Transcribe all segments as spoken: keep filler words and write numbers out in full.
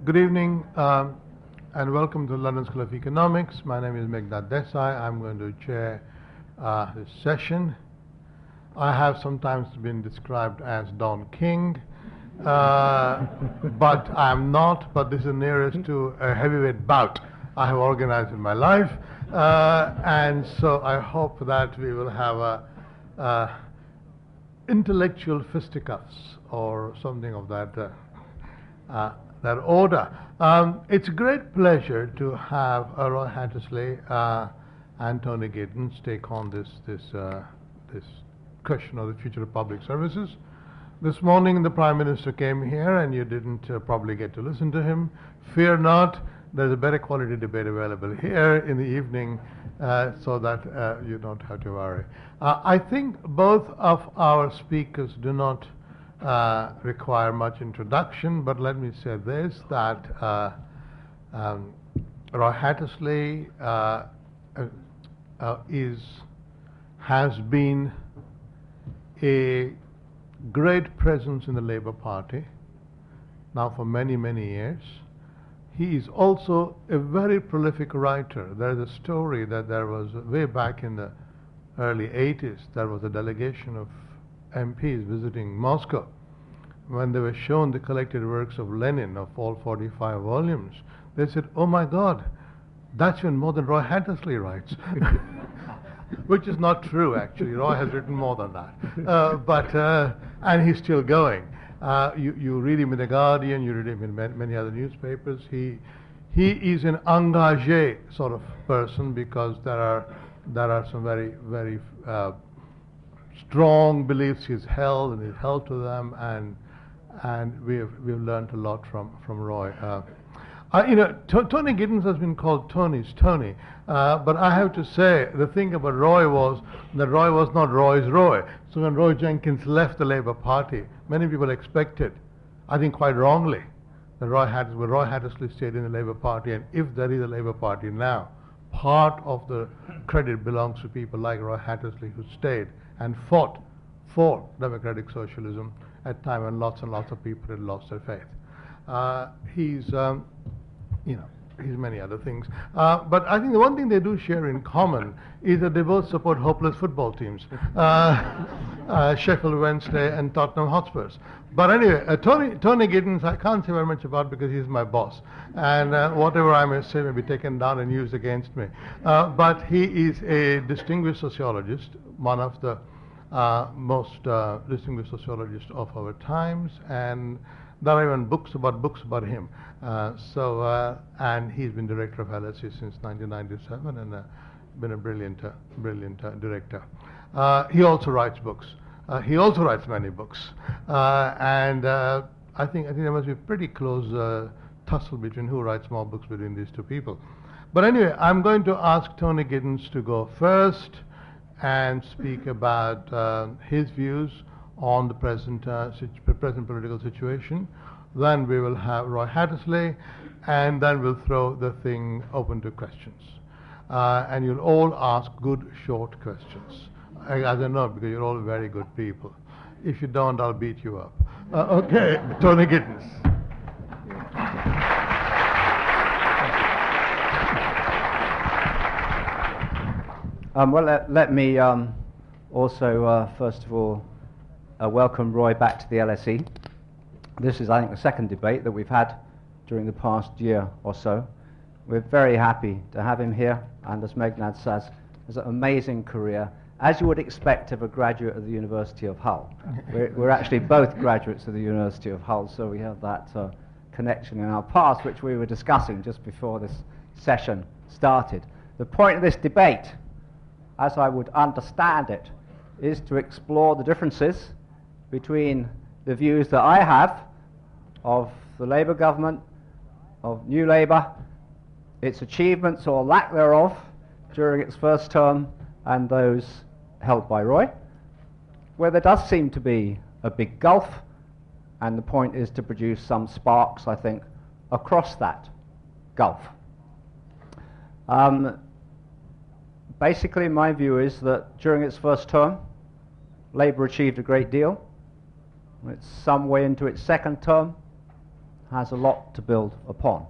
Good evening um, and welcome to London School of Economics. My name is Meghnad Desai. I'm going to chair uh, this session. I have sometimes been described as Don King, uh, but I'm not, but this is nearest to a heavyweight bout I have organized in my life. Uh, and so I hope that we will have a, uh, intellectual fisticuffs or something of that uh, uh, that order. Um, it's a great pleasure to have uh, Roy Hattersley uh, and Tony Giddens take on this this uh, this question of the future of public services. This morning the Prime Minister came here and you didn't uh, probably get to listen to him. Fear not, there's a better quality debate available here in the evening uh, so that uh, you don't have to worry. Uh, I think both of our speakers do not Uh, require much introduction, but let me say this, that uh, um, Roy Hattersley uh, uh, uh, is, has been a great presence in the Labour Party now for many, many years. He is also a very prolific writer. There is a story that there was, way back in the early eighties, there was a delegation of M Ps visiting Moscow. When they were shown the collected works of Lenin of all forty-five volumes, they said, oh my God, that's even more than Roy Hattersley writes. Which is not true, actually. Roy has written more than that. Uh, but, uh, and he's still going. Uh, you, you read him in The Guardian, you read him in many, many other newspapers. He, he is an engagé sort of person because there are, there are some very, very uh, strong beliefs he's held and he's held to them, and and we've we've learned a lot from from Roy. Uh, uh, you know, T Tony Giddens has been called Tony's Tony, uh, but I have to say the thing about Roy was that Roy was not Roy's Roy. So when Roy Jenkins left the Labour Party, many people expected, I think quite wrongly, that Roy Hattersley, well, Roy Hattersley stayed in the Labour Party, and if there is a Labour Party now, part of the credit belongs to people like Roy Hattersley who stayed and fought for democratic socialism at a time when lots and lots of people had lost their faith. Uh, he's, um, you know, he's many other things. Uh, but I think the one thing they do share in common is that they both support hopeless football teams, uh, uh, Sheffield Wednesday and Tottenham Hotspurs. But anyway, uh, Tony, Tony Giddens, I can't say very much about because he's my boss. And uh, whatever I may say may be taken down and used against me. Uh, but he is a distinguished sociologist, one of the uh, most uh, distinguished sociologists of our times. And there are even books about books about him. Uh, so, uh, and he's been director of L S E since nineteen ninety-seven and uh, been a brilliant, uh, brilliant uh, director. Uh, he also writes books. Uh, he also writes many books, uh, and uh, I think I think there must be a pretty close uh, tussle between who writes more books between these two people. But anyway, I'm going to ask Tony Giddens to go first and speak about uh, his views on the present uh, present political situation. Then we will have Roy Hattersley, and then we'll throw the thing open to questions. Uh, and you'll all ask good, short questions. As I know, because you're all very good people. If you don't, I'll beat you up. Uh, okay, Tony Giddens. Um, well, let, let me um, also, uh, first of all, uh, welcome Roy back to the L S E. This is, I think, the second debate that we've had during the past year or so. We're very happy to have him here, and as Meghnad says, has an amazing career, as you would expect of a graduate of the University of Hull. We're, we're actually both graduates of the University of Hull, so we have that uh, connection in our past, which we were discussing just before this session started. The point of this debate, as I would understand it, is to explore the differences between the views that I have of the Labour government, of New Labour, its achievements or lack thereof during its first term, and those held by Roy, where there does seem to be a big gulf, and the point is to produce some sparks, I think, across that gulf. Um, basically, my view is that during its first term, Labour achieved a great deal. It's some way into its second term, has a lot to build upon.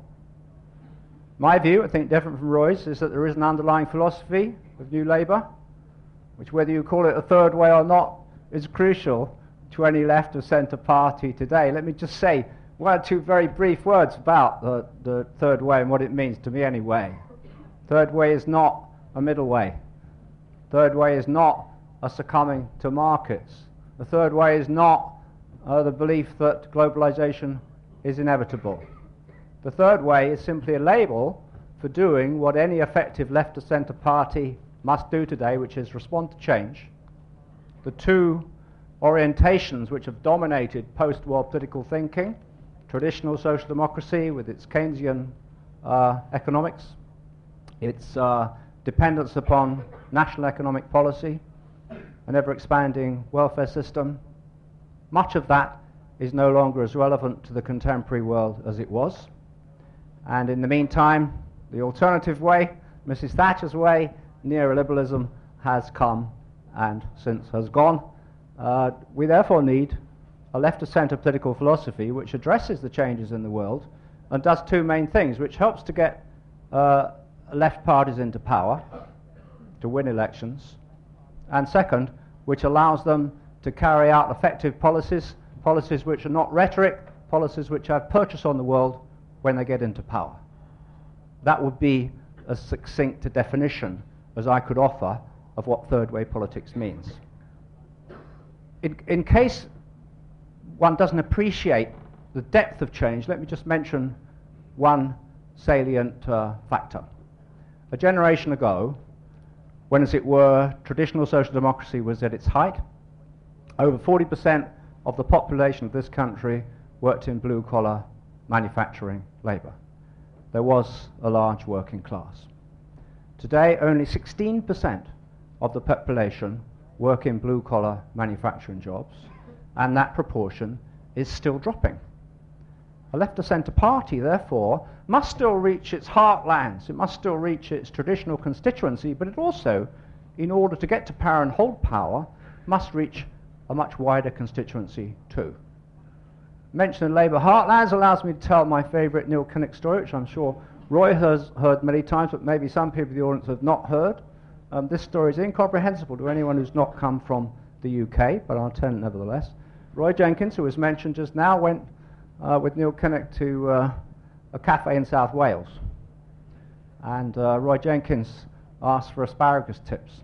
My view, I think different from Roy's, is that there is an underlying philosophy of New Labour, which, whether you call it a third way or not, is crucial to any left or centre party today. Let me just say one or two very brief words about the, the third way and what it means to me anyway. Third way is not a middle way. Third way is not a succumbing to markets. The third way is not uh, the belief that globalization is inevitable. The third way is simply a label for doing what any effective left or centre party must do today, which is respond to change. The two orientations which have dominated post-war political thinking, traditional social democracy with its Keynesian uh, economics, its uh, dependence upon national economic policy, an ever-expanding welfare system, much of that is no longer as relevant to the contemporary world as it was. And in the meantime, the alternative way, Missus Thatcher's way, neoliberalism has come and since has gone. Uh, we therefore need a left-of-centre political philosophy which addresses the changes in the world and does two main things, which helps to get uh, left parties into power, to win elections, and second, which allows them to carry out effective policies, policies which are not rhetoric, policies which have purchase on the world when they get into power. That would be as succinct a definition as I could offer of what third way politics means. In, in case one doesn't appreciate the depth of change, let me just mention one salient uh, factor. A generation ago, when, as it were, traditional social democracy was at its height, over forty percent of the population of this country worked in blue-collar manufacturing labour. There was a large working class. Today, only sixteen percent of the population work in blue-collar manufacturing jobs, and that proportion is still dropping. A left-of-centre party, therefore, must still reach its heartlands, it must still reach its traditional constituency, but it also, in order to get to power and hold power, must reach a much wider constituency too. Mentioning Labour heartlands allows me to tell my favourite Neil Kinnock story, which I'm sure Roy has heard many times, but maybe some people in the audience have not heard. Um, this story is incomprehensible to anyone who's not come from the U K, but I'll tell it nevertheless. Roy Jenkins, who was mentioned just now, went uh, with Neil Kinnock to uh, a cafe in South Wales. And uh, Roy Jenkins asked for asparagus tips.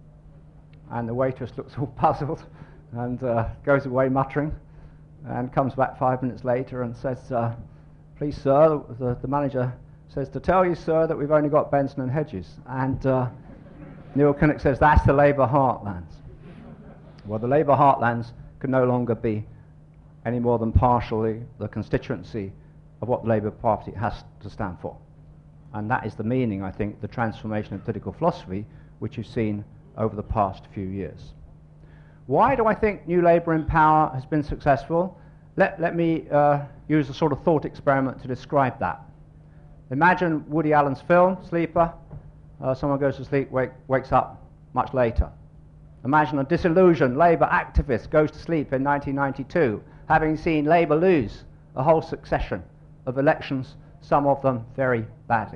And the waitress looks all puzzled and uh, goes away muttering, and comes back five minutes later and says, uh, please sir, the, the manager says to tell you sir that we've only got Benson and Hedges. And uh, Neil Kinnock says that's the Labour heartlands. Well, the Labour heartlands can no longer be any more than partially the constituency of what the Labour Party has to stand for. And that is the meaning, I think, the transformation of political philosophy which you've seen over the past few years. Why do I think New Labour in power has been successful? Let, let me uh, use a sort of thought experiment to describe that. Imagine Woody Allen's film, Sleeper. Uh, someone goes to sleep, wake, wakes up much later. Imagine a disillusioned Labour activist goes to sleep in nineteen ninety-two, having seen Labour lose a whole succession of elections, some of them very badly.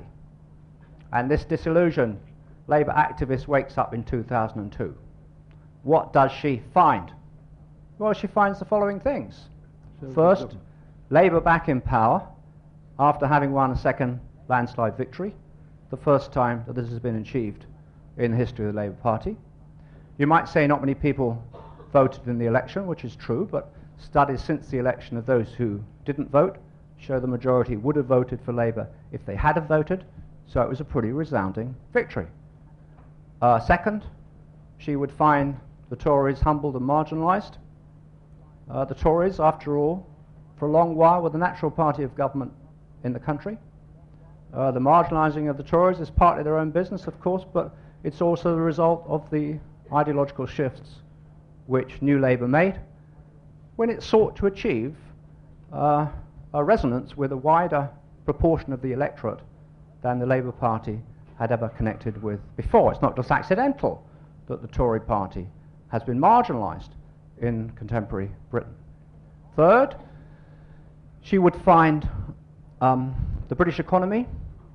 And this disillusioned Labour activist wakes up in two thousand two. What does she find? Well, she finds the following things. First, Labour back in power after having won a second landslide victory, the first time that this has been achieved in the history of the Labour Party. You might say not many people voted in the election, which is true, but studies since the election of those who didn't vote show the majority would have voted for Labour if they had have voted, so it was a pretty resounding victory. Uh, second, she would find the Tories humbled and marginalised. Uh, the Tories, after all, for a long while were the natural party of government in the country. Uh, the marginalising of the Tories is partly their own business, of course, but it's also the result of the ideological shifts which New Labour made when it sought to achieve uh, a resonance with a wider proportion of the electorate than the Labour Party had ever connected with before. It's not just accidental that the Tory party has been marginalised in contemporary Britain. Third, she would find Um, the British economy,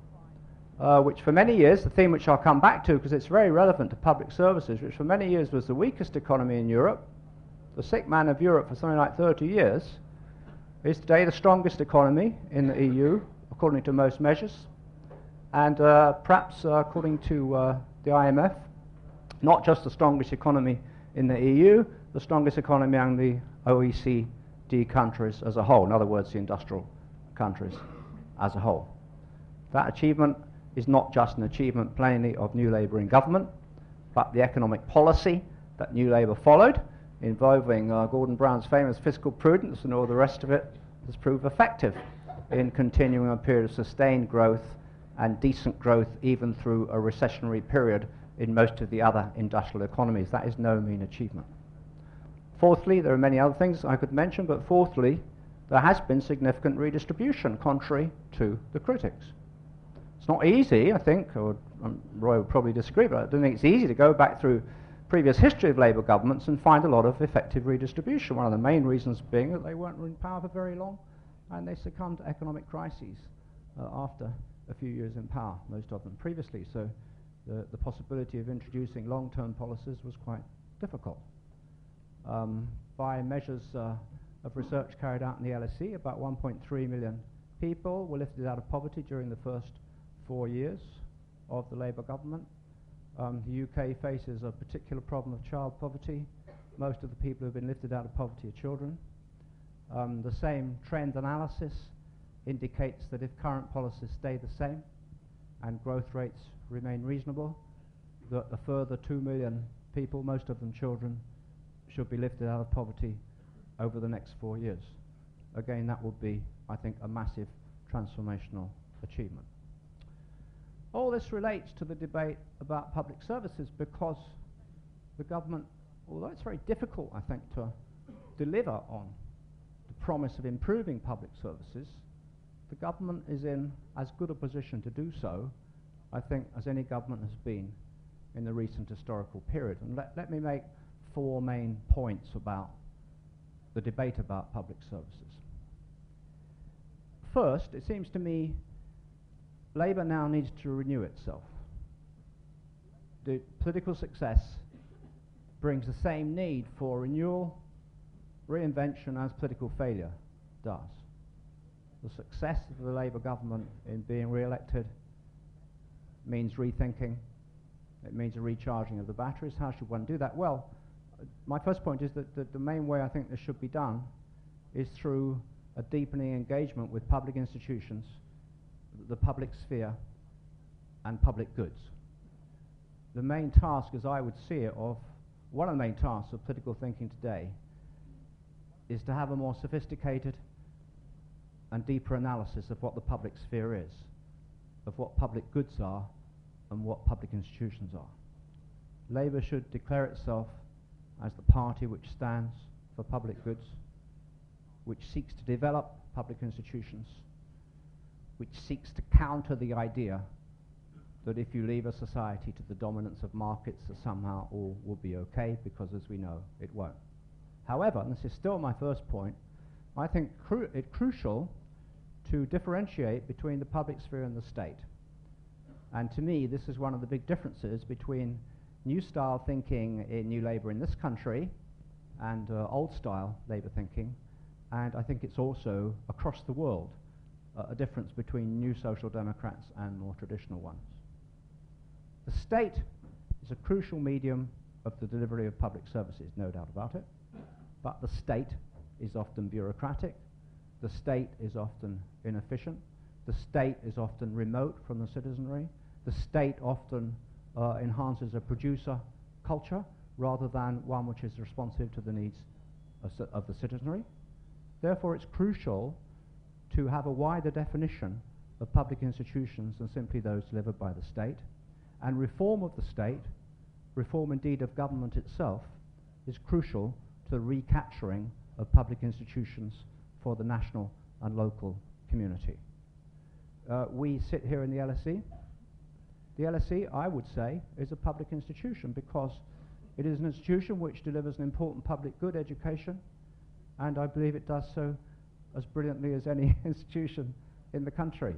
uh, which for many years, the theme which I'll come back to because it's very relevant to public services, which for many years was the weakest economy in Europe, the sick man of Europe for something like thirty years, is today the strongest economy in the E U, according to most measures, and uh, perhaps uh, according to uh, the I M F, not just the strongest economy in the E U, the strongest economy among the O E C D countries as a whole, in other words, the industrial countries as a whole. That achievement is not just an achievement plainly of New Labour in government, but the economic policy that New Labour followed, involving uh, Gordon Brown's famous fiscal prudence and all the rest of it, has proved effective in continuing a period of sustained growth and decent growth even through a recessionary period in most of the other industrial economies. That is no mean achievement. Fourthly, there are many other things I could mention, but fourthly, there has been significant redistribution, contrary to the critics. It's not easy, I think, or um, Roy would probably disagree, but I don't think it's easy to go back through previous history of Labour governments and find a lot of effective redistribution. One of the main reasons being that they weren't in power for very long and they succumbed to economic crises uh, after a few years in power, most of them previously. So the, the possibility of introducing long-term policies was quite difficult. Um, by measures uh, of research carried out in the L S E, about one point three million people were lifted out of poverty during the first four years of the Labour government. Um, the U K faces a particular problem of child poverty. Most of the people who have been lifted out of poverty are children. Um, the same trend analysis indicates that if current policies stay the same and growth rates remain reasonable, that a further two million people, most of them children, should be lifted out of poverty over the next four years. Again, that would be, I think, a massive transformational achievement. All this relates to the debate about public services because the government, although it's very difficult, I think, to deliver on the promise of improving public services, the government is in as good a position to do so, I think, as any government has been in the recent historical period. And let, let me make four main points about the debate about public services. First, it seems to me Labour now needs to renew itself. The political success brings the same need for renewal, reinvention as political failure does. The success of the Labour government in being re-elected means rethinking. It means a recharging of the batteries. How should one do that? Well, uh, my first point is that, that the main way I think this should be done is through a deepening engagement with public institutions, the public sphere, and public goods. The main task, as I would see it, of one of the main tasks of political thinking today is to have a more sophisticated and deeper analysis of what the public sphere is, of what public goods are, and what public institutions are. Labour should declare itself as the party which stands for public goods, which seeks to develop public institutions, which seeks to counter the idea that if you leave a society to the dominance of markets, that somehow all will be okay, because as we know, it won't. However, and this is still my first point, I think cru it's crucial to differentiate between the public sphere and the state. And to me, this is one of the big differences between new style thinking in New Labour in this country and uh, old style Labour thinking, and I think it's also across the world uh, a difference between new social democrats and more traditional ones. The state is a crucial medium of the delivery of public services, no doubt about it, but the state is often bureaucratic, the state is often inefficient, the state is often remote from the citizenry, the state often uh, enhances a producer culture rather than one which is responsive to the needs of, of the citizenry. Therefore, it's crucial to have a wider definition of public institutions than simply those delivered by the state. And reform of the state, reform indeed of government itself, is crucial to the recapturing of public institutions for the national and local community. Uh, we sit here in the L S E. The L S E, I would say, is a public institution because it is an institution which delivers an important public good, education, and I believe it does so as brilliantly as any institution in the country.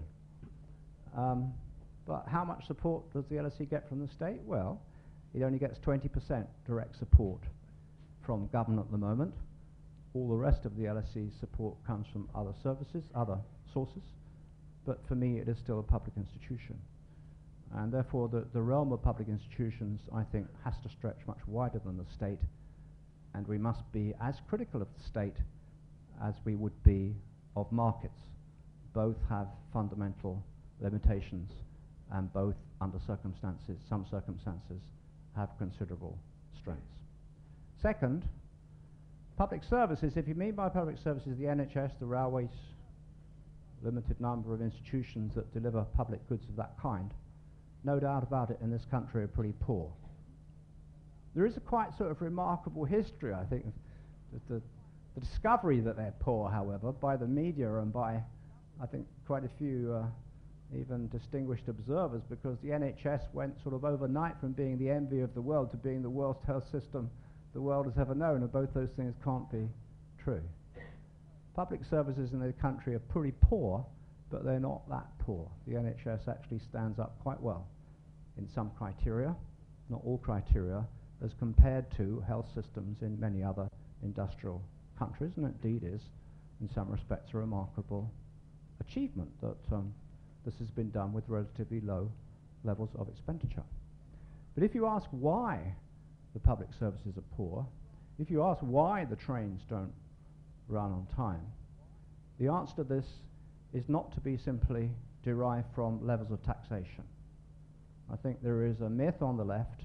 Um, but how much support does the L S E get from the state? Well, it only gets twenty percent direct support from government at the moment. All the rest of the L S E support comes from other services, other sources. But for me, it is still a public institution. And therefore, the, the realm of public institutions, I think, has to stretch much wider than the state. And we must be as critical of the state as we would be of markets. Both have fundamental limitations, and both, under circumstances, some circumstances, have considerable strengths. Second, public services. If you mean by public services the N H S, the railways, limited number of institutions that deliver public goods of that kind, no doubt about it, in this country are pretty poor. There is a quite sort of remarkable history, I think, the, the, the discovery that they're poor, however, by the media and by, I think, quite a few uh, even distinguished observers, because the N H S went sort of overnight from being the envy of the world to being the worst health system the world has ever known, and both those things can't be true. Public services in the country are pretty poor, but they're not that poor. The N H S actually stands up quite well in some criteria, not all criteria, as compared to health systems in many other industrial countries, and indeed is, in some respects, a remarkable achievement that um, this has been done with relatively low levels of expenditure. But if you ask why the public services are poor, if you ask why the trains don't run on time, the answer to this is not to be simply derived from levels of taxation. I think there is a myth on the left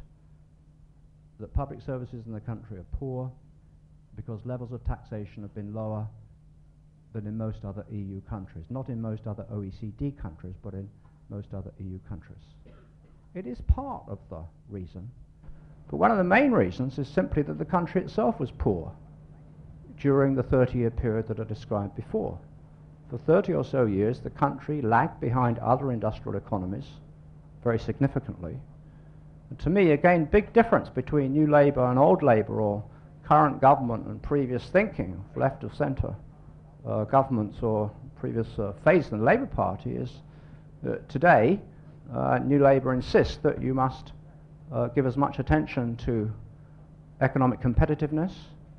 that public services in the country are poor because levels of taxation have been lower than in most other E U countries. Not in most other O E C D countries, but in most other E U countries. It is part of the reason, but one of the main reasons is simply that the country itself was poor during the thirty-year period that I described before. For thirty or so years, the country lagged behind other industrial economies very significantly. And to me, again, big difference between New Labour and Old Labour, or current government and previous thinking, left of centre uh, governments or previous uh, phase in the Labour Party, is that today uh, New Labour insists that you must uh, give as much attention to economic competitiveness,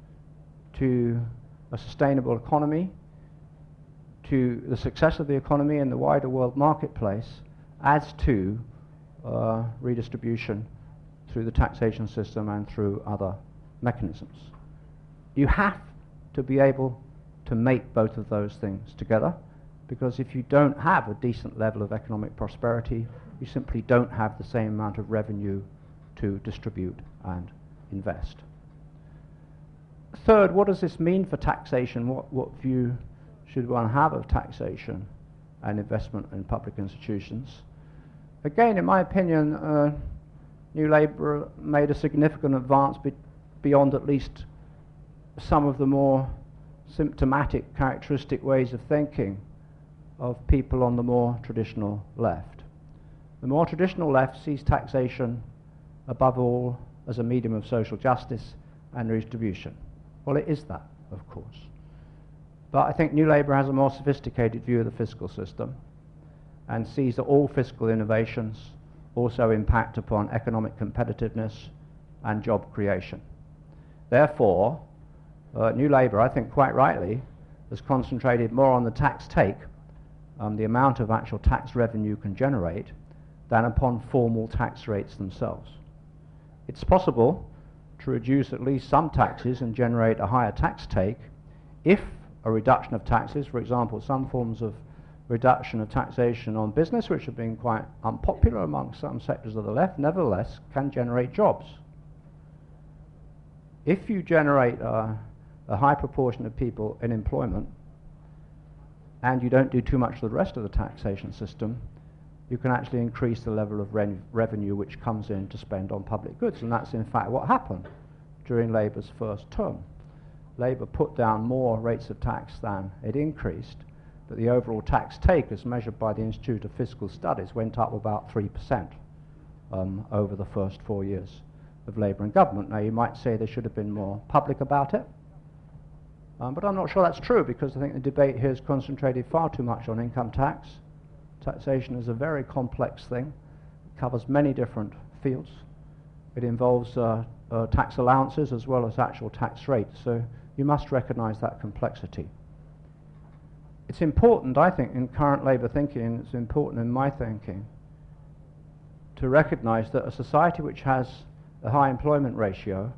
to a sustainable economy, to the success of the economy in the wider world marketplace, as to uh, redistribution through the taxation system and through other mechanisms. You have to be able to make both of those things together, because if you don't have a decent level of economic prosperity, you simply don't have the same amount of revenue to distribute and invest. Third, what does this mean for taxation? What, what view should one have of taxation and investment in public institutions? Again, in my opinion, uh, New Labour made a significant advance be beyond at least some of the more symptomatic, characteristic ways of thinking of people on the more traditional left. The more traditional left sees taxation, above all, as a medium of social justice and redistribution. Well, it is that, of course. But I think New Labour has a more sophisticated view of the fiscal system and sees that all fiscal innovations also impact upon economic competitiveness and job creation. Therefore, uh, New Labour, I think quite rightly, has concentrated more on the tax take, um, the amount of actual tax revenue can generate, than upon formal tax rates themselves. It's possible to reduce at least some taxes and generate a higher tax take if a reduction of taxes, for example, some forms of reduction of taxation on business, which have been quite unpopular among some sectors of the left, nevertheless can generate jobs. If you generate uh, a high proportion of people in employment and you don't do too much to the rest of the taxation system, you can actually increase the level of re revenue which comes in to spend on public goods, and that's in fact what happened during Labour's first term. Labour put down more rates of tax than it increased, but the overall tax take, as measured by the Institute of Fiscal Studies, went up about three percent um, over the first four years of Labour in government. Now, you might say they should have been more public about it, Um, but I'm not sure that's true, because I think the debate here is concentrated far too much on income tax. Taxation is a very complex thing. It covers many different fields. It involves uh, uh, tax allowances as well as actual tax rates. So you must recognize that complexity. It's important, I think, in current Labour thinking, and it's important in my thinking, to recognize that a society which has a high employment ratio,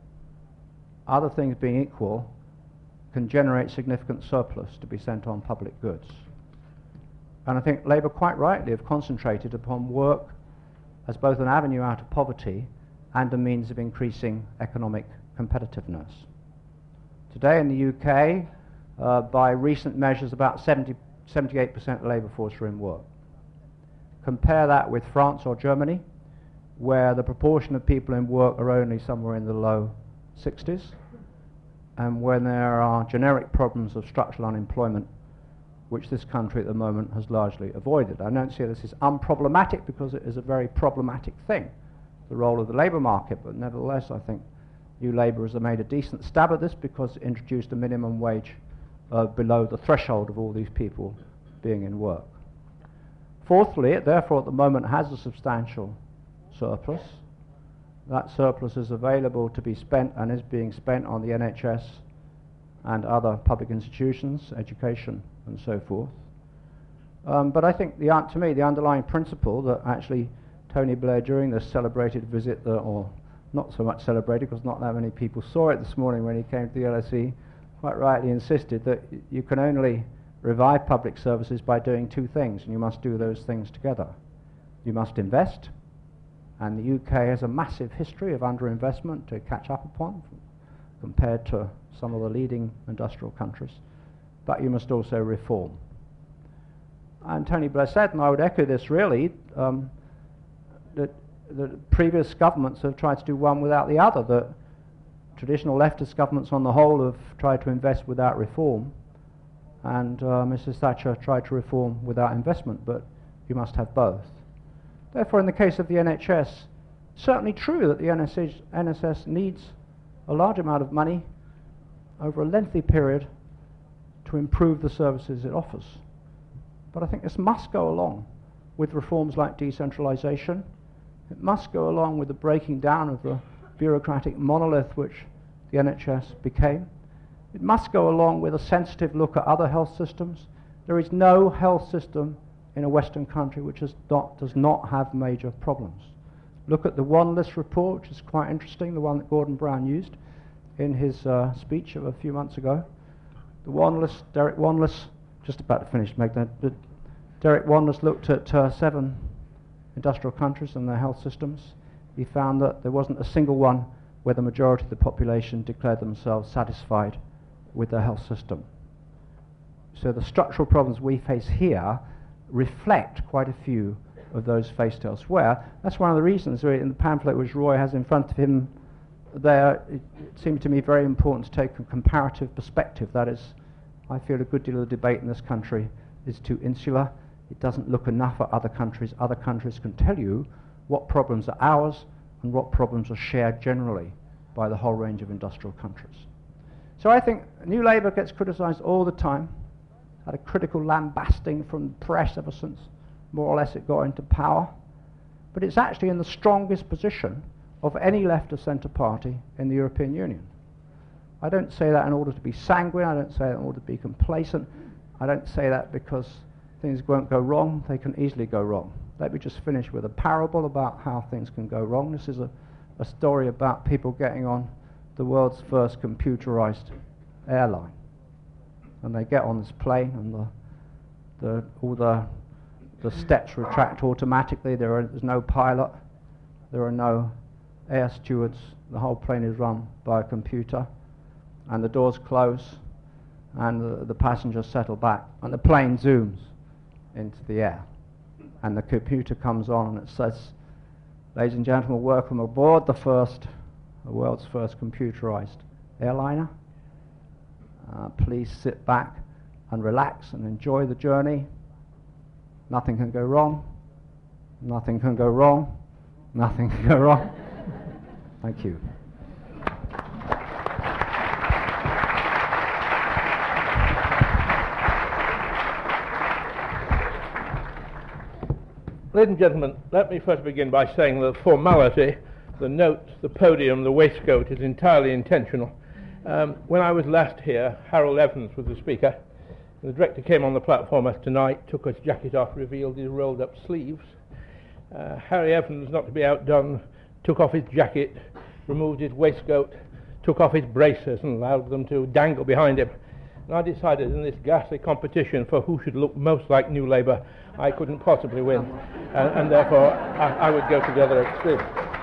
other things being equal, can generate significant surplus to be sent on public goods. And I think Labour quite rightly have concentrated upon work as both an avenue out of poverty and a means of increasing economic competitiveness. Today in the U K, uh, by recent measures, about seventy, seventy-eight percent of the labour force are in work. Compare that with France or Germany, where the proportion of people in work are only somewhere in the low sixties, and when there are generic problems of structural unemployment, which this country at the moment has largely avoided. I don't see this as unproblematic, because it is a very problematic thing, the role of the labour market, but nevertheless I think New Labour has made a decent stab at this, because it introduced a minimum wage uh, below the threshold of all these people being in work. Fourthly, it therefore at the moment has a substantial surplus. That surplus is available to be spent and is being spent on the N H S and other public institutions, education and so forth. Um, but I think, the, uh, to me, the underlying principle that actually Tony Blair, during this celebrated visit, that, or not so much celebrated because not that many people saw it this morning when he came to the L S E, quite rightly insisted that y you can only revive public services by doing two things, and you must do those things together. You must invest, and the U K has a massive history of underinvestment to catch up upon compared to some of the leading industrial countries, but you must also reform. And Tony Blair said, and I would echo this really, um, that the previous governments have tried to do one without the other, that traditional leftist governments on the whole have tried to invest without reform, and uh, Missus Thatcher tried to reform without investment, but you must have both. Therefore, in the case of the N H S, it's certainly true that the N S S needs a large amount of money over a lengthy period to improve the services it offers. But I think this must go along with reforms like decentralisation. It must go along with the breaking down of the bureaucratic monolith which the N H S became. It must go along with a sensitive look at other health systems. There is no health system in a Western country which has not, does not have major problems. Look at the One List report, which is quite interesting, the one that Gordon Brown used in his uh, speech of a few months ago. The One List, Derek Wanless, just about to finish, Meg, but Derek Wanless looked at uh, seven industrial countries and their health systems. He found that there wasn't a single one where the majority of the population declared themselves satisfied with their health system. So the structural problems we face here reflect quite a few of those faced elsewhere. That's one of the reasons in the pamphlet which Roy has in front of him there, it, it seems to me very important to take a comparative perspective. That is, I feel a good deal of the debate in this country is too insular. It doesn't look enough at other countries. Other countries can tell you what problems are ours and what problems are shared generally by the whole range of industrial countries. So I think New Labour gets criticised all the time, had a critical lambasting from the press ever since more or less it got into power, but it's actually in the strongest position of any left or centre party in the European Union. I don't say that in order to be sanguine, I don't say that in order to be complacent, I don't say that because things won't go wrong, they can easily go wrong. Let me just finish with a parable about how things can go wrong. This is a, a story about people getting on the world's first computerized airline. And they get on this plane and the, the, all the, the steps retract automatically, there are, there's no pilot, there are no air stewards, the whole plane is run by a computer, and the doors close and the, the passengers settle back and the plane zooms into the air and the computer comes on and it says, ladies and gentlemen, welcome aboard the first, the world's first computerized airliner. Uh, please sit back and relax and enjoy the journey. Nothing can go wrong. Nothing can go wrong. Nothing can go wrong. Thank you. Ladies and gentlemen, let me first begin by saying that the formality, the notes, the podium, the waistcoat is entirely intentional. Um, when I was last here, Harold Evans was the speaker. The director came on the platform as tonight, took his jacket off, revealed his rolled-up sleeves. Uh, Harry Evans, not to be outdone, took off his jacket, removed his waistcoat, took off his braces and allowed them to dangle behind him. And I decided in this ghastly competition for who should look most like New Labour, I couldn't possibly win, and, and therefore I, I would go to the other extreme.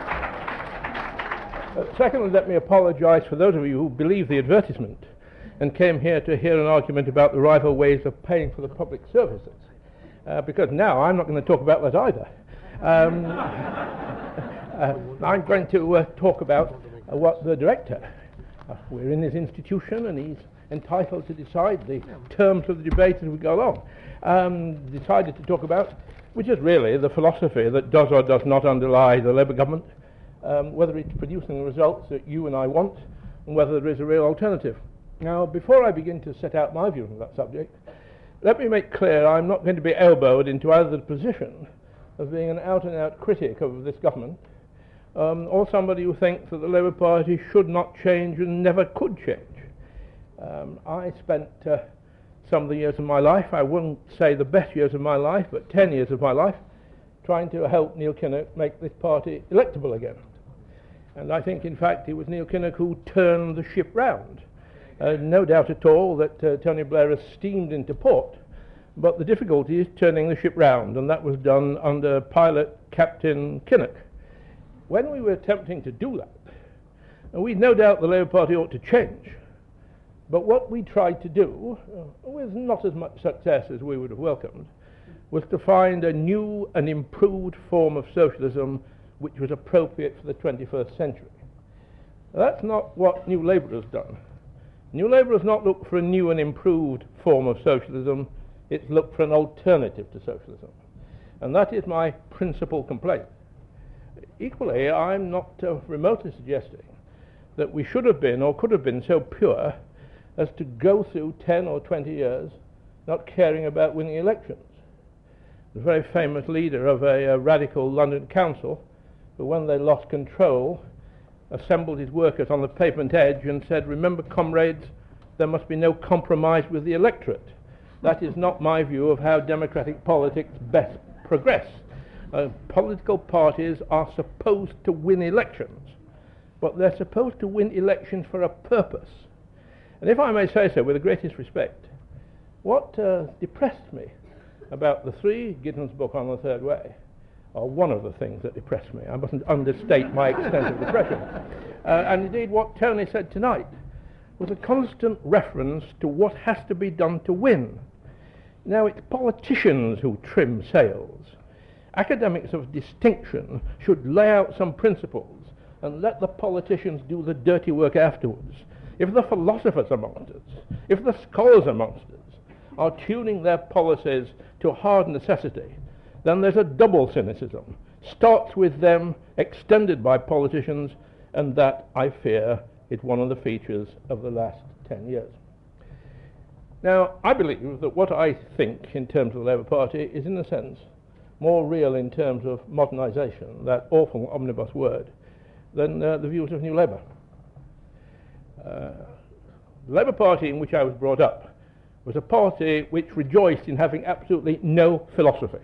Uh, secondly, let me apologise for those of you who believe the advertisement and came here to hear an argument about the rival ways of paying for the public services, uh, because now I'm not going to talk about that either. Um, uh, I'm going to uh, talk about uh, what the director, uh, we're in his institution and he's entitled to decide the terms of the debate as we go along, um, decided to talk about, which is really the philosophy that does or does not underlie the Labour government, um, whether it's producing the results that you and I want, and whether there is a real alternative. Now, before I begin to set out my view on that subject, let me make clear I'm not going to be elbowed into either the position of being an out-and-out critic of this government, um, or somebody who thinks that the Labour Party should not change and never could change. Um, I spent uh, some of the years of my life, I wouldn't say the best years of my life, but ten years of my life, trying to help Neil Kinnock make this party electable again. And I think, in fact, it was Neil Kinnock who turned the ship round. Uh, no doubt at all that uh, Tony Blair has steamed into port, but the difficulty is turning the ship round, and that was done under pilot Captain Kinnock. When we were attempting to do that, and we no doubt the Labour Party ought to change, but what we tried to do, uh, with not as much success as we would have welcomed, was to find a new and improved form of socialism which was appropriate for the twenty-first century. Now, that's not what New Labour has done. New Labour has not looked for a new and improved form of socialism, it's looked for an alternative to socialism. And that is my principal complaint. Equally, I'm not uh, remotely suggesting that we should have been or could have been so pure as to go through ten or twenty years not caring about winning elections. The very famous leader of a, a radical London council, who when they lost control, assembled his workers on the pavement edge and said, "Remember, comrades, there must be no compromise with the electorate." That is not my view of how democratic politics best progress. Uh, political parties are supposed to win elections, but they're supposed to win elections for a purpose. And if I may say so with the greatest respect, what uh, depressed me about the three, Giddens' book on the Third Way, or one of the things that depressed me, I mustn't understate my extent of depression, uh, and indeed what Tony said tonight was a constant reference to what has to be done to win. Now, it's politicians who trim sails. Academics of distinction should lay out some principles and let the politicians do the dirty work afterwards. If the philosophers amongst us, if the scholars amongst us are tuning their policies to hard necessity, then there's a double cynicism. Starts with them, extended by politicians, and that, I fear, is one of the features of the last ten years. Now, I believe that what I think in terms of the Labour Party is, in a sense, more real in terms of modernisation, that awful omnibus word, than uh, the views of New Labour. Uh, the Labour Party in which I was brought up was a party which rejoiced in having absolutely no philosophy.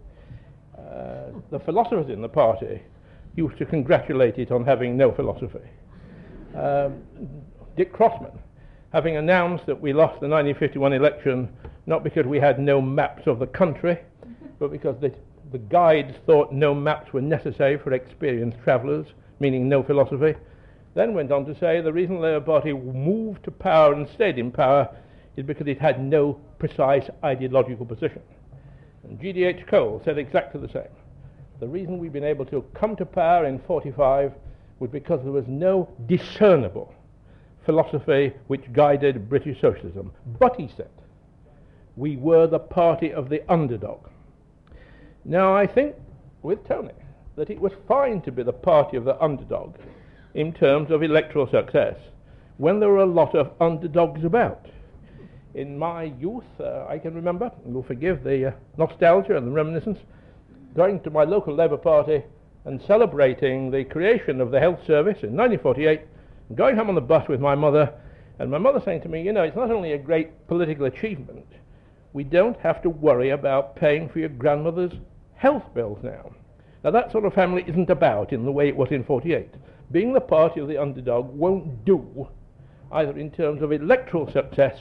Uh, the philosophers in the party used to congratulate it on having no philosophy. Um, Dick Crossman, having announced that we lost the nineteen fifty-one election not because we had no maps of the country, but because the, the guides thought no maps were necessary for experienced travellers, meaning no philosophy, then went on to say the reason the Labour Party moved to power and stayed in power is because it had no precise ideological position. And G D H Cole said exactly the same. The reason we've been able to come to power in forty-five was because there was no discernible philosophy which guided British socialism. But, he said, we were the party of the underdog. Now, I think, with Tony, that it was fine to be the party of the underdog in terms of electoral success when there were a lot of underdogs about. In my youth, uh, I can remember, and you'll forgive the uh, nostalgia and the reminiscence, going to my local Labour Party and celebrating the creation of the health service in nineteen forty-eight, and going home on the bus with my mother, and my mother saying to me, you know, it's not only a great political achievement, we don't have to worry about paying for your grandmother's health bills now. Now that sort of family isn't about in the way it was in forty-eight. Being the party of the underdog won't do, either in terms of electoral success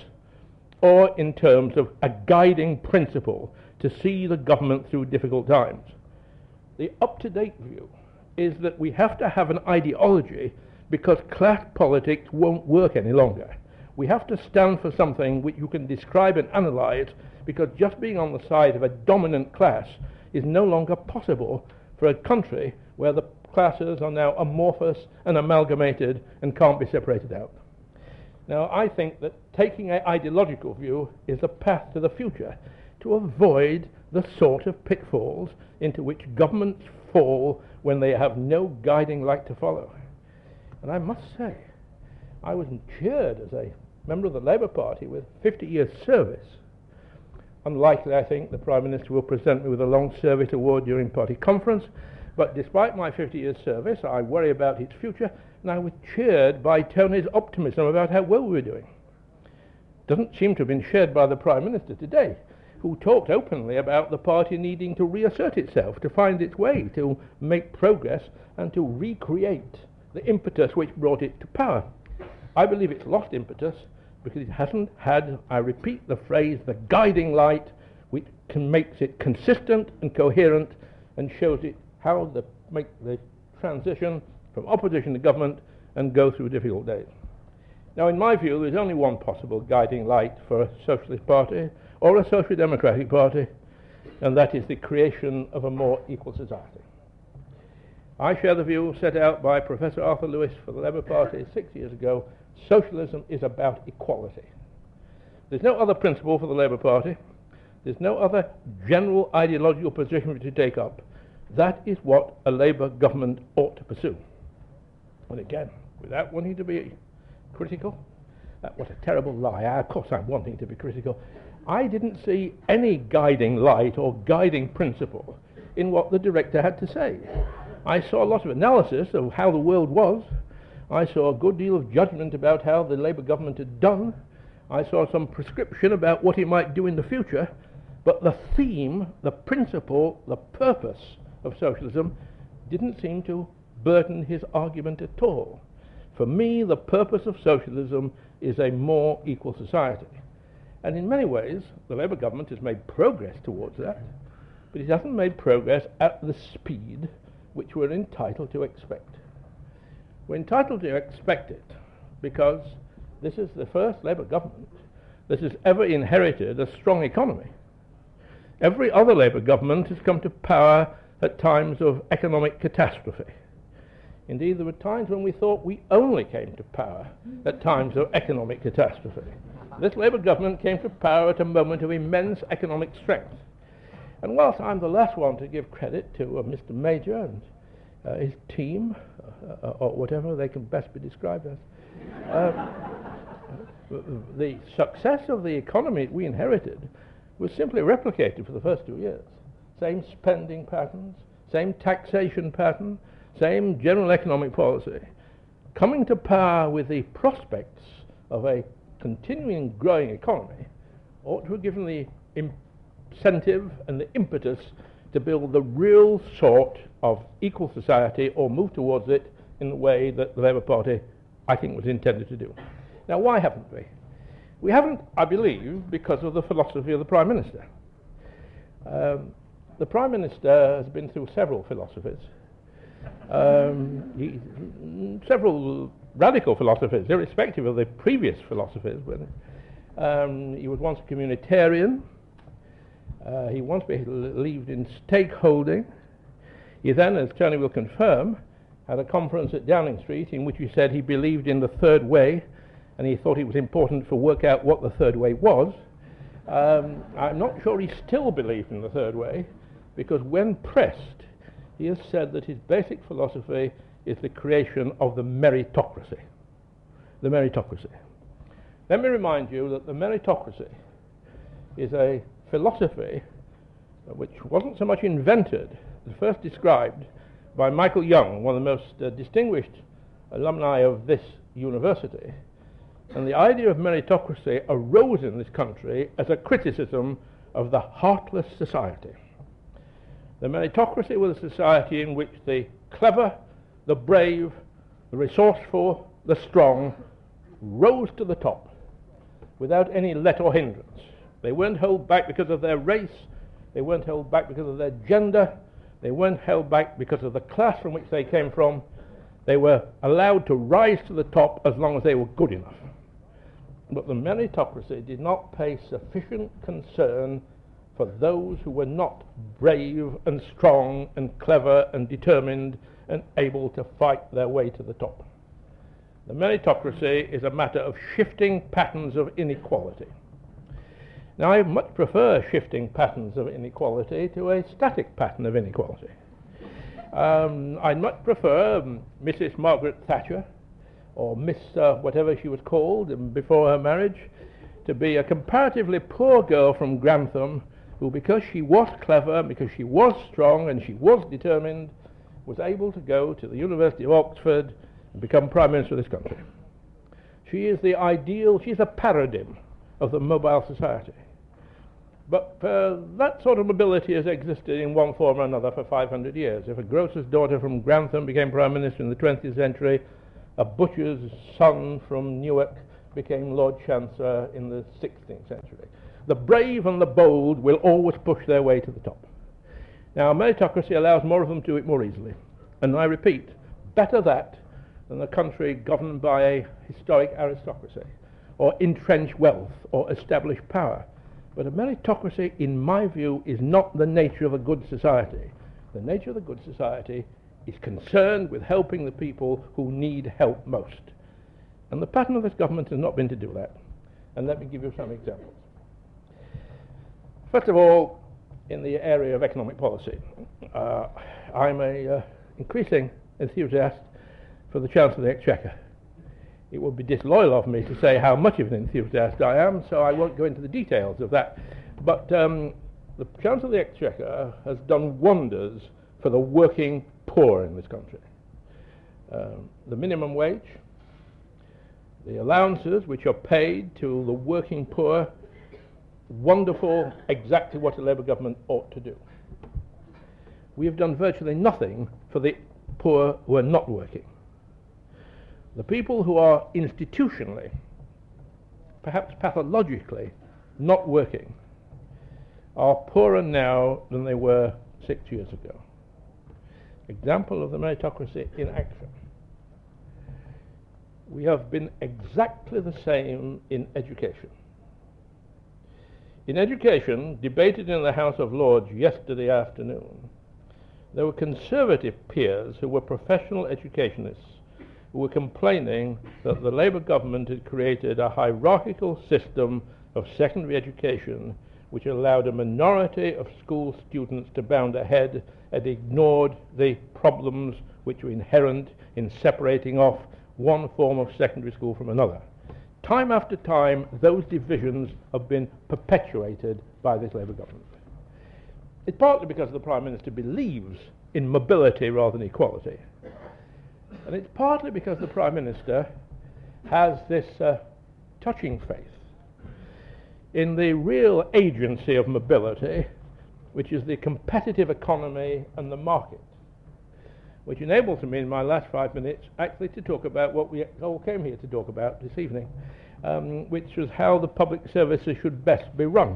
or in terms of a guiding principle to see the government through difficult times. The up-to-date view is that we have to have an ideology because class politics won't work any longer. We have to stand for something which you can describe and analyze, because just being on the side of a dominant class is no longer possible for a country where the classes are now amorphous and amalgamated and can't be separated out. Now, I think that taking an ideological view is the path to the future, to avoid the sort of pitfalls into which governments fall when they have no guiding light to follow. And I must say, I was cheered as a member of the Labour Party with fifty years service. Unlikely, I think, the Prime Minister will present me with a long service award during party conference, but despite my fifty years service, I worry about its future, and I was cheered by Tony's optimism about how well we were doing. Doesn't seem to have been shared by the Prime Minister today, who talked openly about the party needing to reassert itself, to find its way, to make progress, and to recreate the impetus which brought it to power. I believe it's lost impetus because it hasn't had, I repeat the phrase, the guiding light which can makes it consistent and coherent and shows it how to make the transition from opposition to government and go through difficult days. Now, in my view, there's only one possible guiding light for a socialist party or a social democratic party, and that is the creation of a more equal society. I share the view set out by Professor Arthur Lewis for the Labour Party six years ago. Socialism is about equality. There's no other principle for the Labour Party. There's no other general ideological position to take up. That is what a Labour government ought to pursue. And again, without wanting to be critical, that was a terrible lie. Of course I'm wanting to be critical. I didn't see any guiding light or guiding principle in what the director had to say. I saw a lot of analysis of how the world was. I saw a good deal of judgment about how the Labour government had done. I saw some prescription about what it might do in the future. But the theme, the principle, the purpose of socialism didn't seem to burden his argument at all. For me, the purpose of socialism is a more equal society. And in many ways, the Labour government has made progress towards that, but it hasn't made progress at the speed which we're entitled to expect. We're entitled to expect it because this is the first Labour government that has ever inherited a strong economy. Every other Labour government has come to power at times of economic catastrophe. Indeed, there were times when we thought we only came to power at times of economic catastrophe. This Labour government came to power at a moment of immense economic strength. And whilst I'm the last one to give credit to uh, Mister Major and uh, his team, uh, uh, or whatever they can best be described as, uh, the success of the economy we inherited was simply replicated for the first two years. Same spending patterns, same taxation pattern, same general economic policy. Coming to power with the prospects of a continuing growing economy ought to have given the incentive and the impetus to build the real sort of equal society or move towards it in the way that the Labour Party, I think, was intended to do. Now, why haven't we? We haven't, I believe, because of the philosophy of the Prime Minister. Um, the Prime Minister has been through several philosophies, um, he, several radical philosophies, irrespective of the previous philosophies. When, um, he was once a communitarian. Uh, he once believed in stakeholding. He then, as Tony will confirm, had a conference at Downing Street in which he said he believed in the third way, and he thought it was important to work out what the third way was. Um, I'm not sure he still believed in the third way, because when pressed, he has said that his basic philosophy is the creation of the meritocracy. The meritocracy. Let me remind you that the meritocracy is a philosophy which wasn't so much invented, but first described by Michael Young, one of the most uh, distinguished alumni of this university. And the idea of meritocracy arose in this country as a criticism of the heartless society. The meritocracy was a society in which the clever, the brave, the resourceful, the strong rose to the top without any let or hindrance. They weren't held back because of their race, they weren't held back because of their gender, they weren't held back because of the class from which they came from. They were allowed to rise to the top as long as they were good enough. But the meritocracy did not pay sufficient concern for those who were not brave and strong and clever and determined and able to fight their way to the top. The meritocracy is a matter of shifting patterns of inequality. Now, I much prefer shifting patterns of inequality to a static pattern of inequality. Um, I much prefer um, Missus Margaret Thatcher, or Miss uh, whatever she was called um, before her marriage, to be a comparatively poor girl from Grantham who, because she was clever, because she was strong and she was determined, was able to go to the University of Oxford and become Prime Minister of this country. She is the ideal, she's a paradigm of the mobile society. But uh, that sort of mobility has existed in one form or another for five hundred years. If a grocer's daughter from Grantham became Prime Minister in the twentieth century, a butcher's son from Newark became Lord Chancellor in the sixteenth century. The brave and the bold will always push their way to the top. Now, meritocracy allows more of them to do it more easily. And I repeat, better that than a country governed by a historic aristocracy, or entrenched wealth, or established power. But a meritocracy, in my view, is not the nature of a good society. The nature of a good society is concerned with helping the people who need help most. And the pattern of this government has not been to do that. And let me give you some examples. First of all, in the area of economic policy, uh, I'm a uh, increasing enthusiast for the Chancellor of the Exchequer. It would be disloyal of me to say how much of an enthusiast I am, so I won't go into the details of that. But um, the Chancellor of the Exchequer has done wonders for the working poor in this country. Um, the minimum wage, the allowances which are paid to the working poor, wonderful, exactly what a Labour government ought to do. We have done virtually nothing for the poor who are not working. The people who are institutionally, perhaps pathologically, not working are poorer now than they were six years ago. Example of the meritocracy in action. We have been exactly the same in education. In education, debated in the House of Lords yesterday afternoon, there were Conservative peers who were professional educationists who were complaining that the Labour government had created a hierarchical system of secondary education which allowed a minority of school students to bound ahead and ignored the problems which were inherent in separating off one form of secondary school from another. Time after time, those divisions have been perpetuated by this Labour government. It's partly because the Prime Minister believes in mobility rather than equality. And it's partly because the Prime Minister has this uh, touching faith in the real agency of mobility, which is the competitive economy and the market, which enables me in my last five minutes actually to talk about what we all came here to talk about this evening, um, which was how the public services should best be run.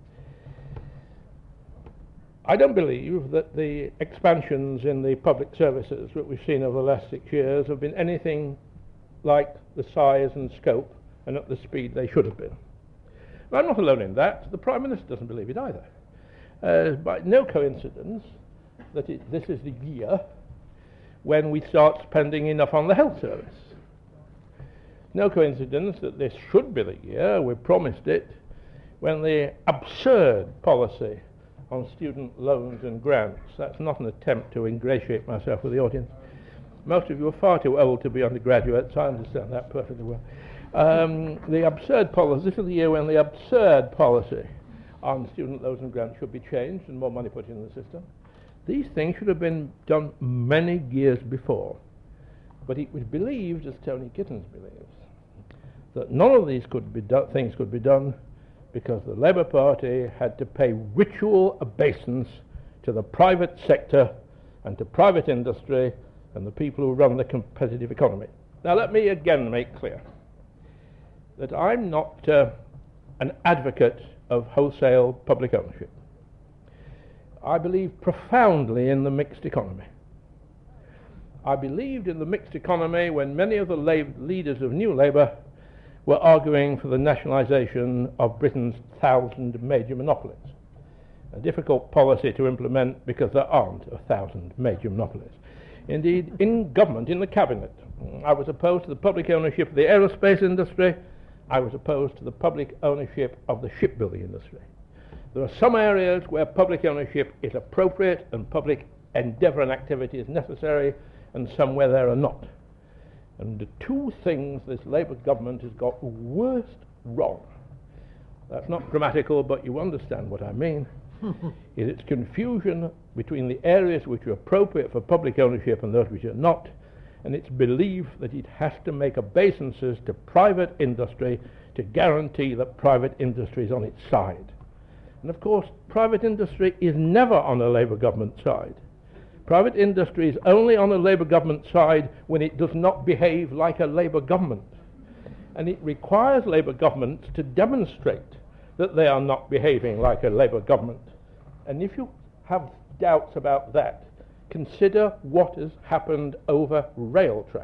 I don't believe that the expansions in the public services that we've seen over the last six years have been anything like the size and scope and at the speed they should have been. But I'm not alone in that. The Prime Minister doesn't believe it either. Uh, by no coincidence that it, this is the year when we start spending enough on the health service. No coincidence that this should be the year, we promised it, when the absurd policy on student loans and grants, that's not an attempt to ingratiate myself with the audience. Most of you are far too old to be undergraduates, I understand that perfectly well. Um, the absurd policy, this is the year when the absurd policy on student loans and grants should be changed and more money put in the system. These things should have been done many years before. But it was believed, as Tony Gittins believes, that none of these could be do- things could be done because the Labour Party had to pay ritual obeisance to the private sector and to private industry and the people who run the competitive economy. Now let me again make clear that I'm not uh, an advocate of wholesale public ownership. I believe profoundly in the mixed economy. I believed in the mixed economy when many of the lab- leaders of New Labour were arguing for the nationalisation of Britain's thousand major monopolies. A difficult policy to implement because there aren't a thousand major monopolies. Indeed, in government, in the cabinet, I was opposed to the public ownership of the aerospace industry. I was opposed to the public ownership of the shipbuilding industry. There are some areas where public ownership is appropriate and public endeavour and activity is necessary, and some where there are not. And the two things this Labour government has got worst wrong, that's not grammatical, but you understand what I mean, is its confusion between the areas which are appropriate for public ownership and those which are not, and its belief that it has to make obeisances to private industry to guarantee that private industry is on its side. And of course, private industry is never on a Labour government side. Private industry is only on a Labour government side when it does not behave like a Labour government. And it requires Labour governments to demonstrate that they are not behaving like a Labour government. And if you have doubts about that, consider what has happened over Railtrack.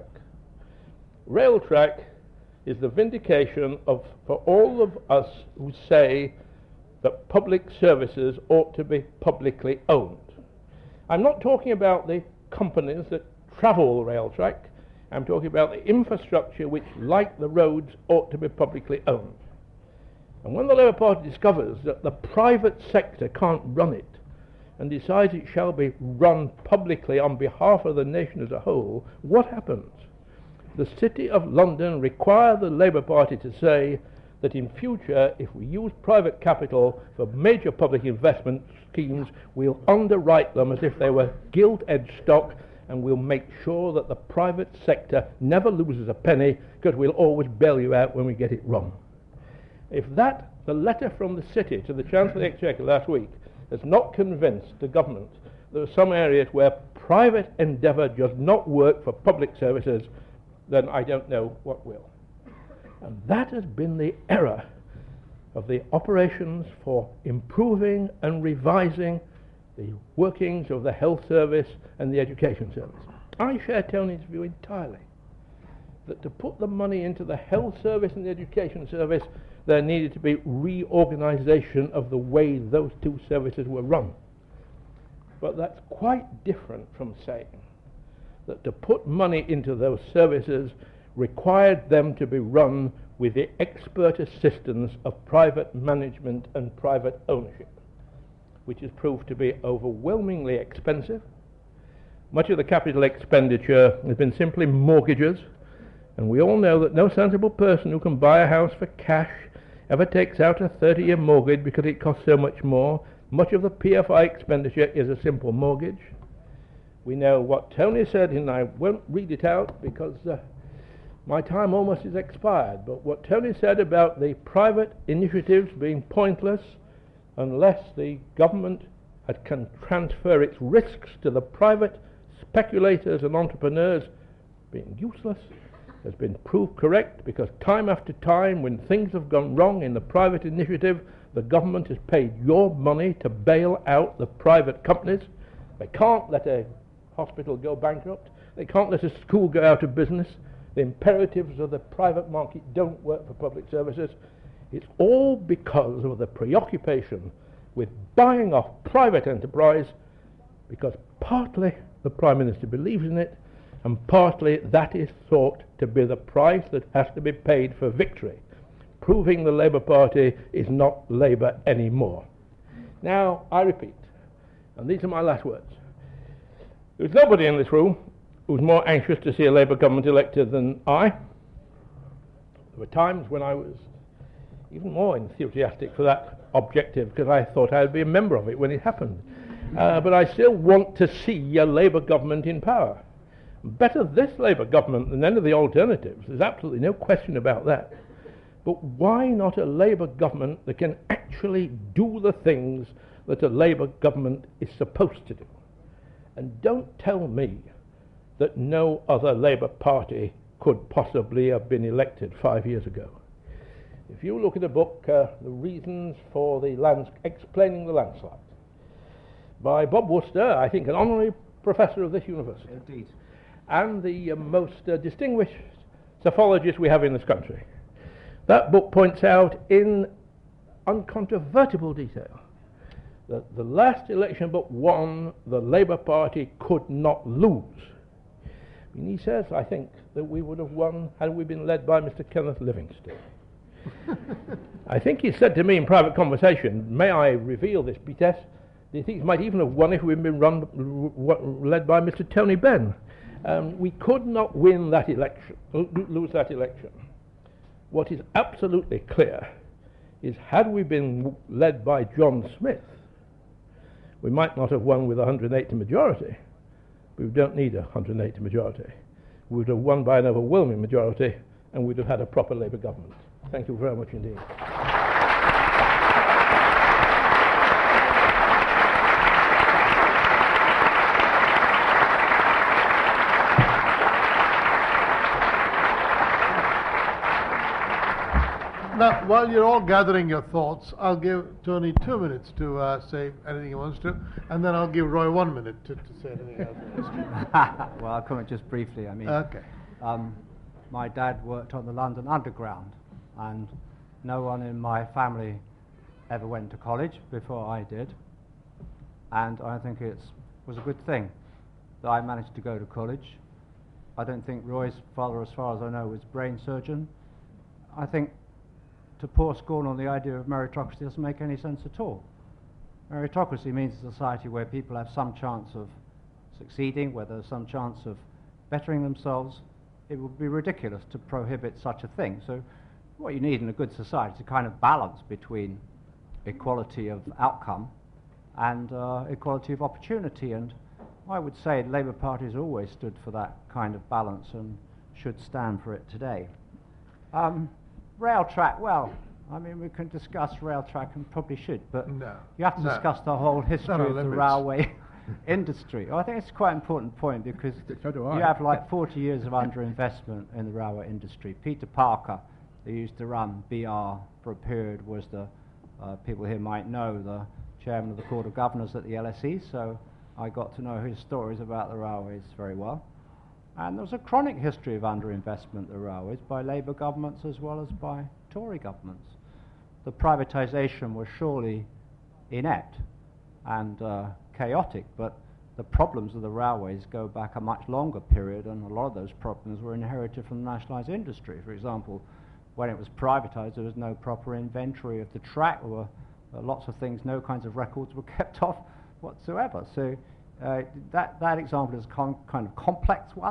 Railtrack is the vindication of, for all of us who say that public services ought to be publicly owned. I'm not talking about the companies that travel Railtrack. I'm talking about the infrastructure which, like the roads, ought to be publicly owned. And when the Labour Party discovers that the private sector can't run it and decides it shall be run publicly on behalf of the nation as a whole, what happens? The City of London require the Labour Party to say that in future, if we use private capital for major public investment schemes, we'll underwrite them as if they were gilt-edged stock, and we'll make sure that the private sector never loses a penny, because we'll always bail you out when we get it wrong. If that, the letter from the City to the Chancellor of the Exchequer last week, has not convinced the government there are some areas where private endeavour does not work for public services, then I don't know what will. And that has been the error of the operations for improving and revising the workings of the health service and the education service. I share Tony's view entirely, that to put the money into the health service and the education service, there needed to be reorganisation of the way those two services were run. But that's quite different from saying that to put money into those services required them to be run with the expert assistance of private management and private ownership, which has proved to be overwhelmingly expensive. Much of the capital expenditure has been simply mortgages, and we all know that no sensible person who can buy a house for cash ever takes out a thirty-year mortgage because it costs so much more. Much of the P F I expenditure is a simple mortgage. We know what Tony said, and I won't read it out because uh, my time almost is expired, but what Tony said about the private initiatives being pointless unless the government had can transfer its risks to the private speculators and entrepreneurs being useless has been proved correct, because time after time when things have gone wrong in the private initiative, the government has paid your money to bail out the private companies. They can't let a hospital go bankrupt. They can't let a school go out of business. The imperatives of the private market don't work for public services. It's all because of the preoccupation with buying off private enterprise, because partly the Prime Minister believes in it, and partly that is thought to be the price that has to be paid for victory, proving the Labour Party is not Labour anymore. Now, I repeat, and these are my last words, there's nobody in this room who's more anxious to see a Labour government elected than I. There were times when I was even more enthusiastic for that objective because I thought I'd be a member of it when it happened. Uh, but I still want to see a Labour government in power. Better this Labour government than any of the alternatives. There's absolutely no question about that. But why not a Labour government that can actually do the things that a Labour government is supposed to do? And don't tell me that no other Labour Party could possibly have been elected five years ago. If you look at a book, uh, The Reasons for the Lands Explaining the Landslide, by Bob Worcester, I think an honorary professor of this university. Indeed. And the uh, most uh, distinguished psephologist we have in this country. That book points out in uncontrovertible detail that the last election but one the Labour Party could not lose. And he says, I think, that we would have won had we been led by Mister Kenneth Livingstone. I think he said to me in private conversation, may I reveal this, Peters? Do you think he might even have won if we'd been run, led by Mister Tony Benn? Um, we could not win that election, lose that election. What is absolutely clear is had we been led by John Smith, we might not have won with a one hundred eighty majority, but we don't need a one hundred eighty majority. We would have won by an overwhelming majority and we'd have had a proper Labour government. Thank you very much indeed. Now, while you're all gathering your thoughts, I'll give Tony two minutes to uh, say anything he wants to, and then I'll give Roy one minute to, to say anything else he wants to. Well, I'll comment just briefly. I mean, Okay. um, my dad worked on the London Underground, and no one in my family ever went to college before I did, and I think it was a good thing that I managed to go to college. I don't think Roy's father, as far as I know, was a brain surgeon. I think to pour scorn on the idea of meritocracy doesn't make any sense at all. Meritocracy means a society where people have some chance of succeeding, where there's some chance of bettering themselves. It would be ridiculous to prohibit such a thing. So what you need in a good society is a kind of balance between equality of outcome and uh, equality of opportunity. And I would say the Labour Party has always stood for that kind of balance and should stand for it today. Um, rail track, well, I mean, we can discuss rail track and probably should, but No, you have to no. discuss the whole history There are of the limits. railway industry. Oh, I think it's quite an important point because So do I. you have like forty years of underinvestment in the railway industry. Peter Parker, who used to run B R for a period, was the, uh, people here might know, the chairman of the Court of Governors at the L S E, so I got to know his stories about the railways very well. And there was a chronic history of underinvestment in the railways by Labour governments as well as by Tory governments. The privatisation was surely inept and uh, chaotic, but the problems of the railways go back a much longer period, and a lot of those problems were inherited from the nationalised industry. For example, when it was privatised, there was no proper inventory of the track. There were uh, lots of things, no kinds of records were kept off whatsoever. So uh, that, that example is a con kind of complex one.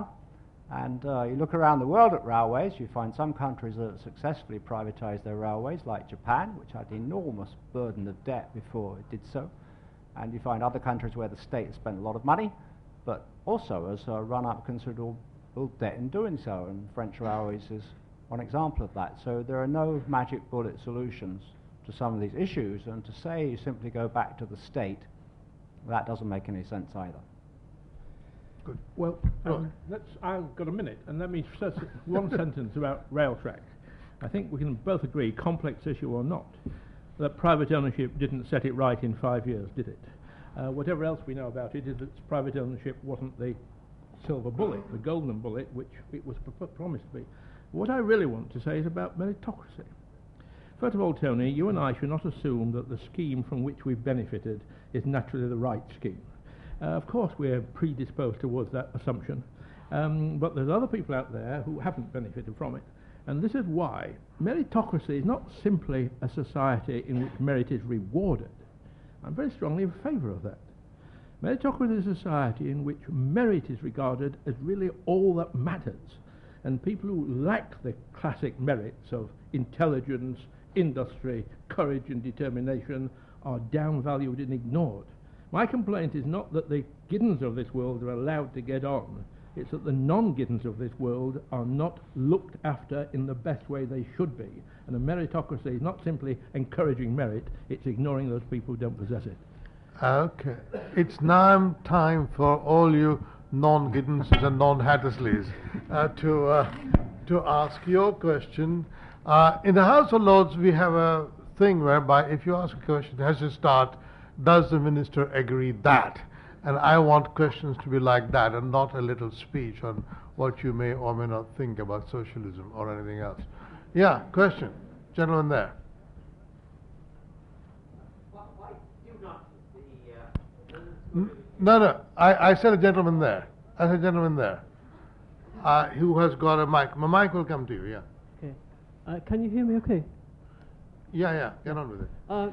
And uh, you look around the world at railways, you find some countries that have successfully privatised their railways, like Japan, which had an enormous burden of debt before it did so. And you find other countries where the state has spent a lot of money, but also has uh, run up considerable debt in doing so, and French Railways is one example of that. So there are no magic bullet solutions to some of these issues, and to say you simply go back to the state, that doesn't make any sense either. Good. Well, um, let's, I've got a minute, and let me say one sentence about rail track. I think we can both agree, complex issue or not, that private ownership didn't set it right in five years, did it? Uh, whatever else we know about it is that private ownership wasn't the silver bullet, the golden bullet, which it was pr promised to be. What I really want to say is about meritocracy. First of all, Tony, you and I should not assume that the scheme from which we've benefited is naturally the right scheme. Uh, of course, we're predisposed towards that assumption, um, but there's other people out there who haven't benefited from it, and this is why. Meritocracy is not simply a society in which merit is rewarded. I'm very strongly in favour of that. Meritocracy is a society in which merit is regarded as really all that matters, and people who lack the classic merits of intelligence, industry, courage and determination are downvalued and ignored. My complaint is not that the Giddens of this world are allowed to get on, it's that the non-Giddens of this world are not looked after in the best way they should be. And a meritocracy is not simply encouraging merit, it's ignoring those people who don't possess it. Okay. It's now time for all you non-Giddens and non-Hattersleys uh, to, uh, to ask your question. Uh, in the House of Lords, we have a thing whereby if you ask a question, it has to start, does the minister agree that? And I want questions to be like that and not a little speech on what you may or may not think about socialism or anything else. Yeah, question. Gentleman there. Why do not the... Uh, N- no, no. I, I said a gentleman there. I said a gentleman there. Uh, who has got a mic. My mic will come to you, yeah. Okay. Uh, can you hear me okay? Yeah, yeah. Get on with it. Uh,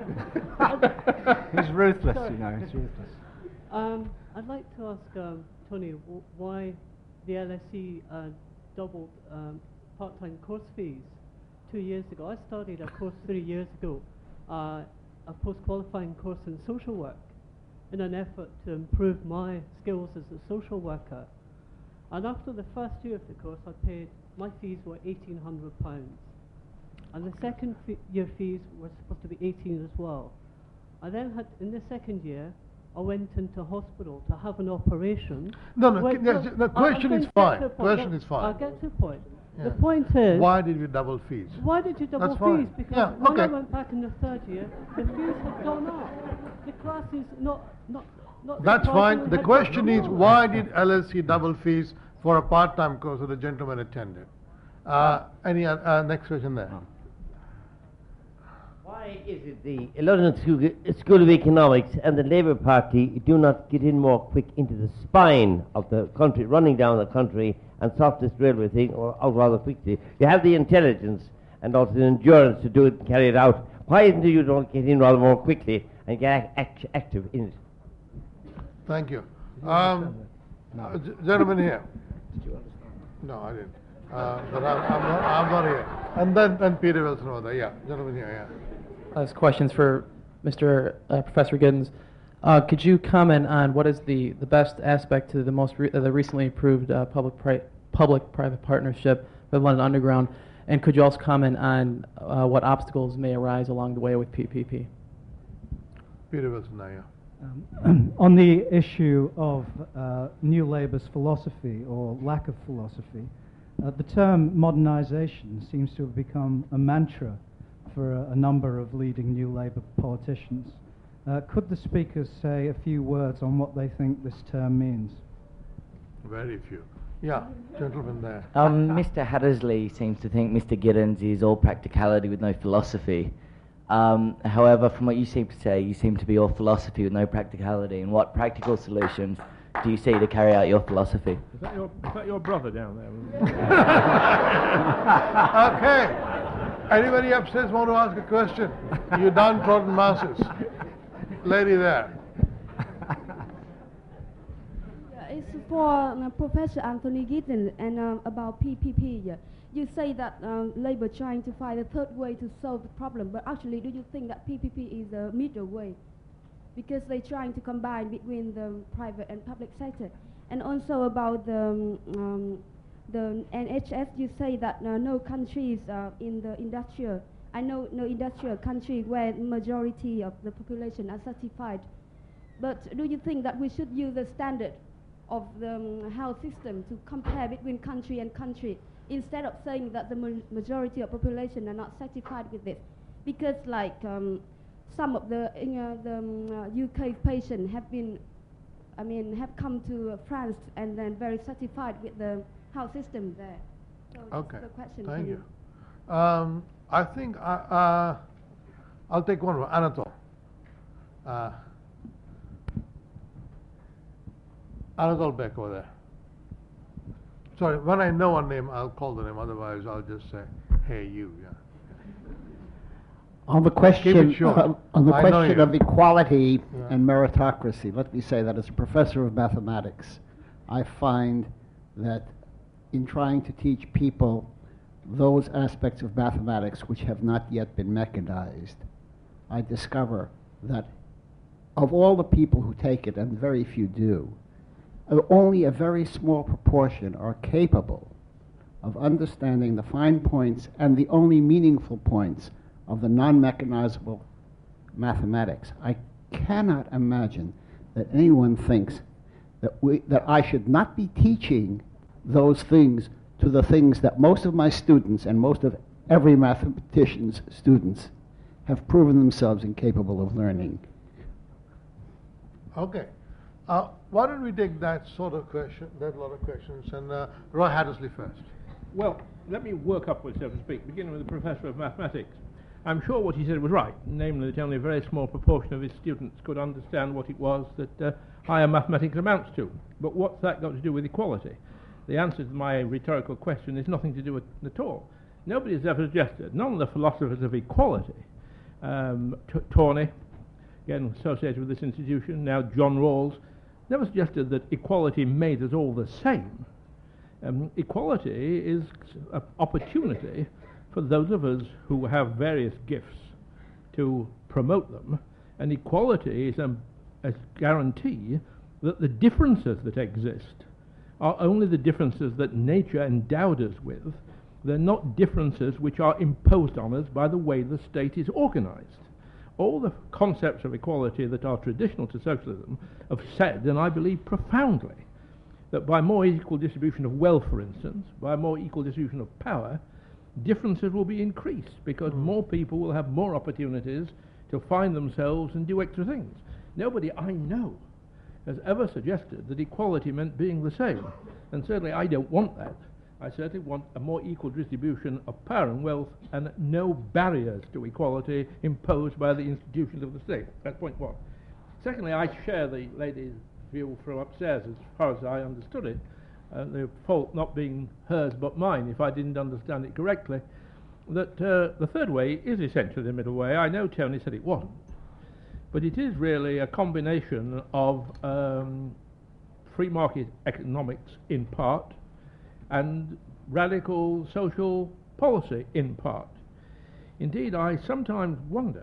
He's ruthless, Sorry. you know, he's ruthless. um, I'd like to ask um, Tony w- why the L S E uh, doubled um, part-time course fees two years ago. I started a course three years ago, uh, a post-qualifying course in social work, in an effort to improve my skills as a social worker. And after the first year of the course, I paid, my fees were eighteen hundred pounds. And the second fe- year fees were supposed to be eighteen as well. I then had, in the second year, I went into hospital to have an operation. No, no, Wait, c- yes, no, the I- I'm question going is to get fine. to the point. Question No, is fine. I'll get to the point. Yeah. The point is, Why did we double fees? why did you double That's fine. fees? Because Yeah, when I okay. went back in the third year, the fees had gone up. The class is not, not, not That's surprising fine. The had question gone is, up. why did L S E double fees for a part-time course that the gentleman attended? Uh, any uh, uh, next question there? Why is it the London School, School of Economics and the Labour Party do not get in more quick into the spine of the country, running down the country and sort this railway thing or out rather quickly? You have the intelligence and also the endurance to do it and carry it out. Why isn't it you don't get in rather more quickly and get act active in it? Thank you. Um, uh, g- gentleman here. No, I didn't. Uh, but I'm, I'm, not, I'm not here. And then, then Peter Wilson over there. Yeah, gentleman here, yeah. Uh, this question's for Mister Uh, Professor Giddens. Uh, could you comment on what is the, the best aspect to the most re- uh, the recently approved uh, public pri- public-private partnership with London Underground, and could you also comment on uh, what obstacles may arise along the way with P P P? Peter Wilson now, yeah. Um, on the issue of uh, New Labour's philosophy or lack of philosophy, uh, the term modernisation seems to have become a mantra for a, a number of leading New Labour politicians. Uh, could the speakers say a few words on what they think this term means? Very few. Yeah, gentleman there. Um, Mister Hattersley seems to think Mister Giddens is all practicality with no philosophy. Um, however, from what you seem to say, you seem to be all philosophy with no practicality. And what practical solutions do you see to carry out your philosophy? Is that your, is that your brother down there? Okay. Anybody upstairs want to ask a question? You downtrodden masses. Lady there. It's for uh, Professor Anthony Giddens and uh, about P P P. Yeah. You say that um, Labour trying to find a third way to solve the problem, but actually, do you think that P P P is a middle way? Because they're trying to combine between the private and public sector. And also about the um, um, the N H S, you say that uh, no countries uh, in the industrial, I know no industrial country where majority of the population are certified. But do you think that we should use the standard of the um, health system to compare between country and country, instead of saying that the ma majority of population are not satisfied with this? Because like um, some of the, uh, the um, uh, U K patients have been, I mean, have come to uh, France and then very satisfied with the health system there. So that's Okay. the question. Thank to you. Um, I think I, uh, I'll take one more. Anatol. Uh, Anatol Beck over there. Sorry, when I know a name, I'll call the name. Otherwise, I'll just say, "Hey, you." Yeah. On the Keep question, it short. uh, on the I know question you. of equality Yeah. and meritocracy, let me say that as a professor of mathematics, I find that in trying to teach people those aspects of mathematics which have not yet been mechanized, I discover that of all the people who take it, and very few do, uh, only a very small proportion are capable of understanding the fine points and the only meaningful points of the non-mechanizable mathematics. I cannot imagine that anyone thinks that, we, that I should not be teaching those things to the things that most of my students and most of every mathematician's students have proven themselves incapable of learning. Okay. Uh, why don't we take that sort of question, that lot of questions, and uh, Roy Hattersley first. Well, let me work upwards, so to speak, beginning with the professor of mathematics. I'm sure what he said was right, namely that only a very small proportion of his students could understand what it was that uh, higher mathematics amounts to. But what's that got to do with equality? The answer to my rhetorical question is nothing to do with it at all. Nobody has ever suggested, none of the philosophers of equality, um, T- Tawney, again associated with this institution, now John Rawls, never suggested that equality made us all the same. Um, equality is an opportunity for those of us who have various gifts to promote them, and equality is a, a guarantee that the differences that exist are only the differences that nature endowed us with. They're not differences which are imposed on us by the way the state is organized. All the concepts of equality that are traditional to socialism have said, and I believe profoundly, that by more equal distribution of wealth, for instance, by more equal distribution of power, differences will be increased because mm. more people will have more opportunities to find themselves and do extra things. Nobody I know has ever suggested that equality meant being the same, and certainly I don't want that. I certainly want a more equal distribution of power and wealth and no barriers to equality imposed by the institutions of the state. That's point one. Secondly, I share the lady's view from upstairs as far as I understood it, uh, the fault not being hers but mine if I didn't understand it correctly, that uh, the third way is essentially the middle way. I know Tony said it wasn't, but it is really a combination of um, free market economics in part and radical social policy in part. Indeed, I sometimes wonder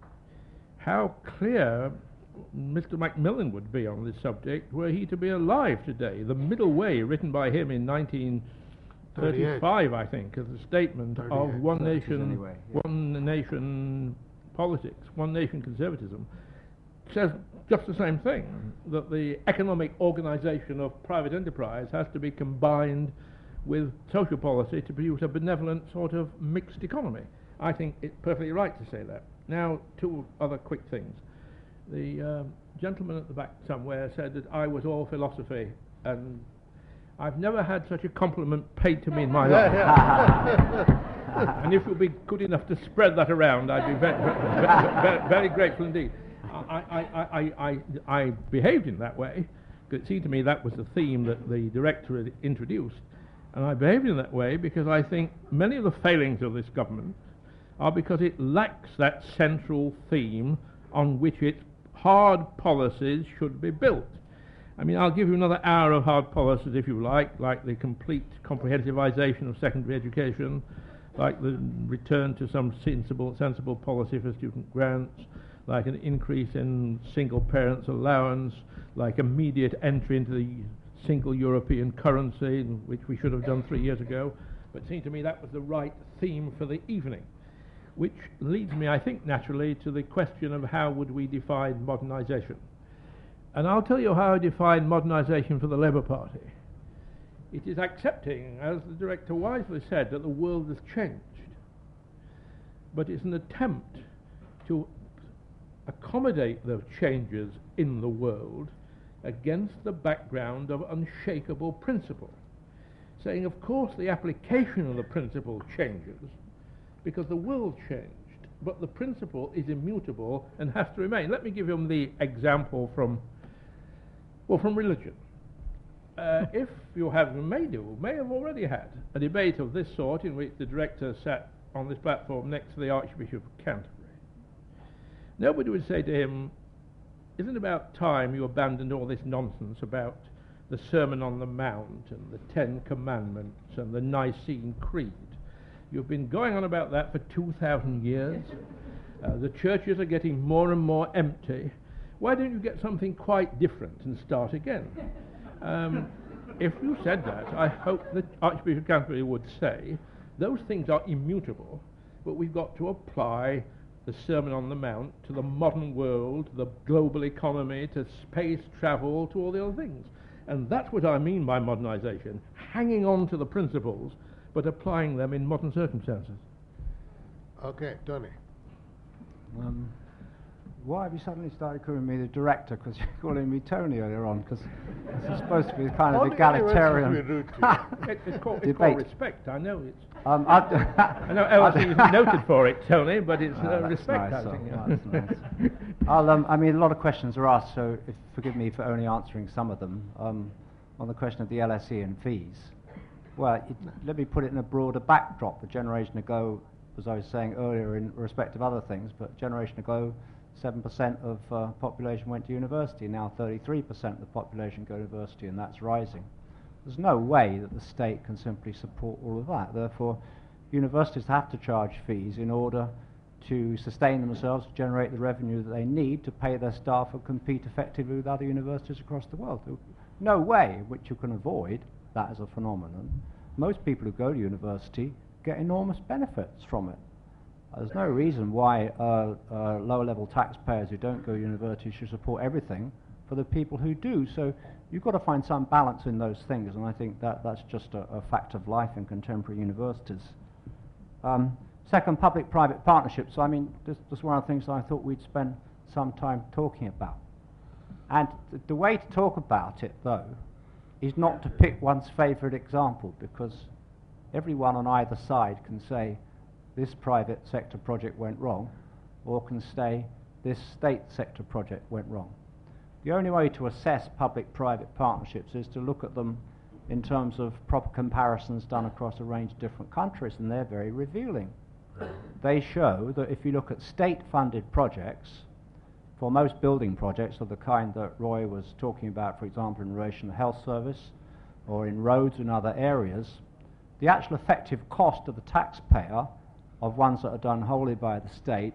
how clear Mister Macmillan would be on this subject were he to be alive today. The Middle Way, written by him in nineteen thirty-five, I think, as a statement of one nation, anyway, yeah. one nation politics, one nation conservatism, says just the same thing, that the economic organization of private enterprise has to be combined with social policy to produce a benevolent sort of mixed economy. I think it's perfectly right to say that. Now, two other quick things. The uh, gentleman at the back somewhere said that I was all philosophy, and I've never had such a compliment paid to me in my life. And if you'll be good enough to spread that around, I'd be very, very, very, very grateful indeed. I, I, I, I, I behaved in that way, because it seemed to me that was the theme that the director had introduced, and I behaved in that way because I think many of the failings of this government are because it lacks that central theme on which its hard policies should be built. I mean, I'll give you another hour of hard policies if you like, like the complete comprehensivization of secondary education, like the return to some sensible, sensible policy for student grants, like an increase in single parents allowance, like immediate entry into the single European currency, which we should have done three years ago. But it seemed to me that was the right theme for the evening, which leads me, I think, naturally to the question of how would we define modernization. And I'll tell you how I define modernization for the Labour Party. It is accepting, as the director wisely said, that the world has changed. But it's an attempt to accommodate those changes in the world against the background of unshakable principle, saying, of course, the application of the principle changes because the world changed, but the principle is immutable and has to remain. Let me give you the example from, well, from religion. Uh, if you have, may do, may have already had, a debate of this sort in which the director sat on this platform next to the Archbishop of Canterbury, nobody would say to him, isn't it about time you abandoned all this nonsense about the Sermon on the Mount and the Ten Commandments and the Nicene Creed You've been going on about that for two thousand years. Uh, the churches are getting more and more empty. Why don't you get something quite different and start again? Um, if you said that, I hope that Archbishop Canterbury would say, those things are immutable, but we've got to apply the Sermon on the Mount to the modern world, to the global economy, to space travel, to all the other things. And that's what I mean by modernization, hanging on to the principles, but applying them in modern circumstances. Okay, Tony. Um, why have you suddenly started calling me the director? Because you're calling me Tony earlier on, because this is supposed to be kind of Only egalitarian anyone seems to be rude to you. It, it's, called, it's debate. called respect, I know it's... Um, I, I know L S E isn't noted for it, Tony, but it's Ah, uh, that's respect, nice, I think. oh, that's nice. I'll, um, I mean, a lot of questions are asked, so if, forgive me for only answering some of them. Um, on the question of the L S E and fees, well, it, let me put it in a broader backdrop. A generation ago, as I was saying earlier in respect of other things, but a generation ago, seven percent of uh, population went to university. Now thirty-three percent of the population go to university, and that's rising. There's no way that the state can simply support all of that. Therefore, universities have to charge fees in order to sustain themselves, to generate the revenue that they need to pay their staff and compete effectively with other universities across the world. There's no way in which you can avoid that as a phenomenon. Most people who go to university get enormous benefits from it. There's no reason why uh, uh, lower-level taxpayers who don't go to university should support everything for the people who do. So you've got to find some balance in those things, and I think that that's just a, a fact of life in contemporary universities. Um, second, public-private partnerships. I mean, this, this is one of the things I thought we'd spend some time talking about. And th the way to talk about it, though, is not to pick one's favourite example, because everyone on either side can say this private sector project went wrong, or can say this state sector project went wrong. The only way to assess public-private partnerships is to look at them in terms of proper comparisons done across a range of different countries, and they're very revealing. They show that if you look at state-funded projects, for most building projects of the kind that Roy was talking about, for example, in relation to the health service, or in roads and other areas, the actual effective cost of the taxpayer of ones that are done wholly by the state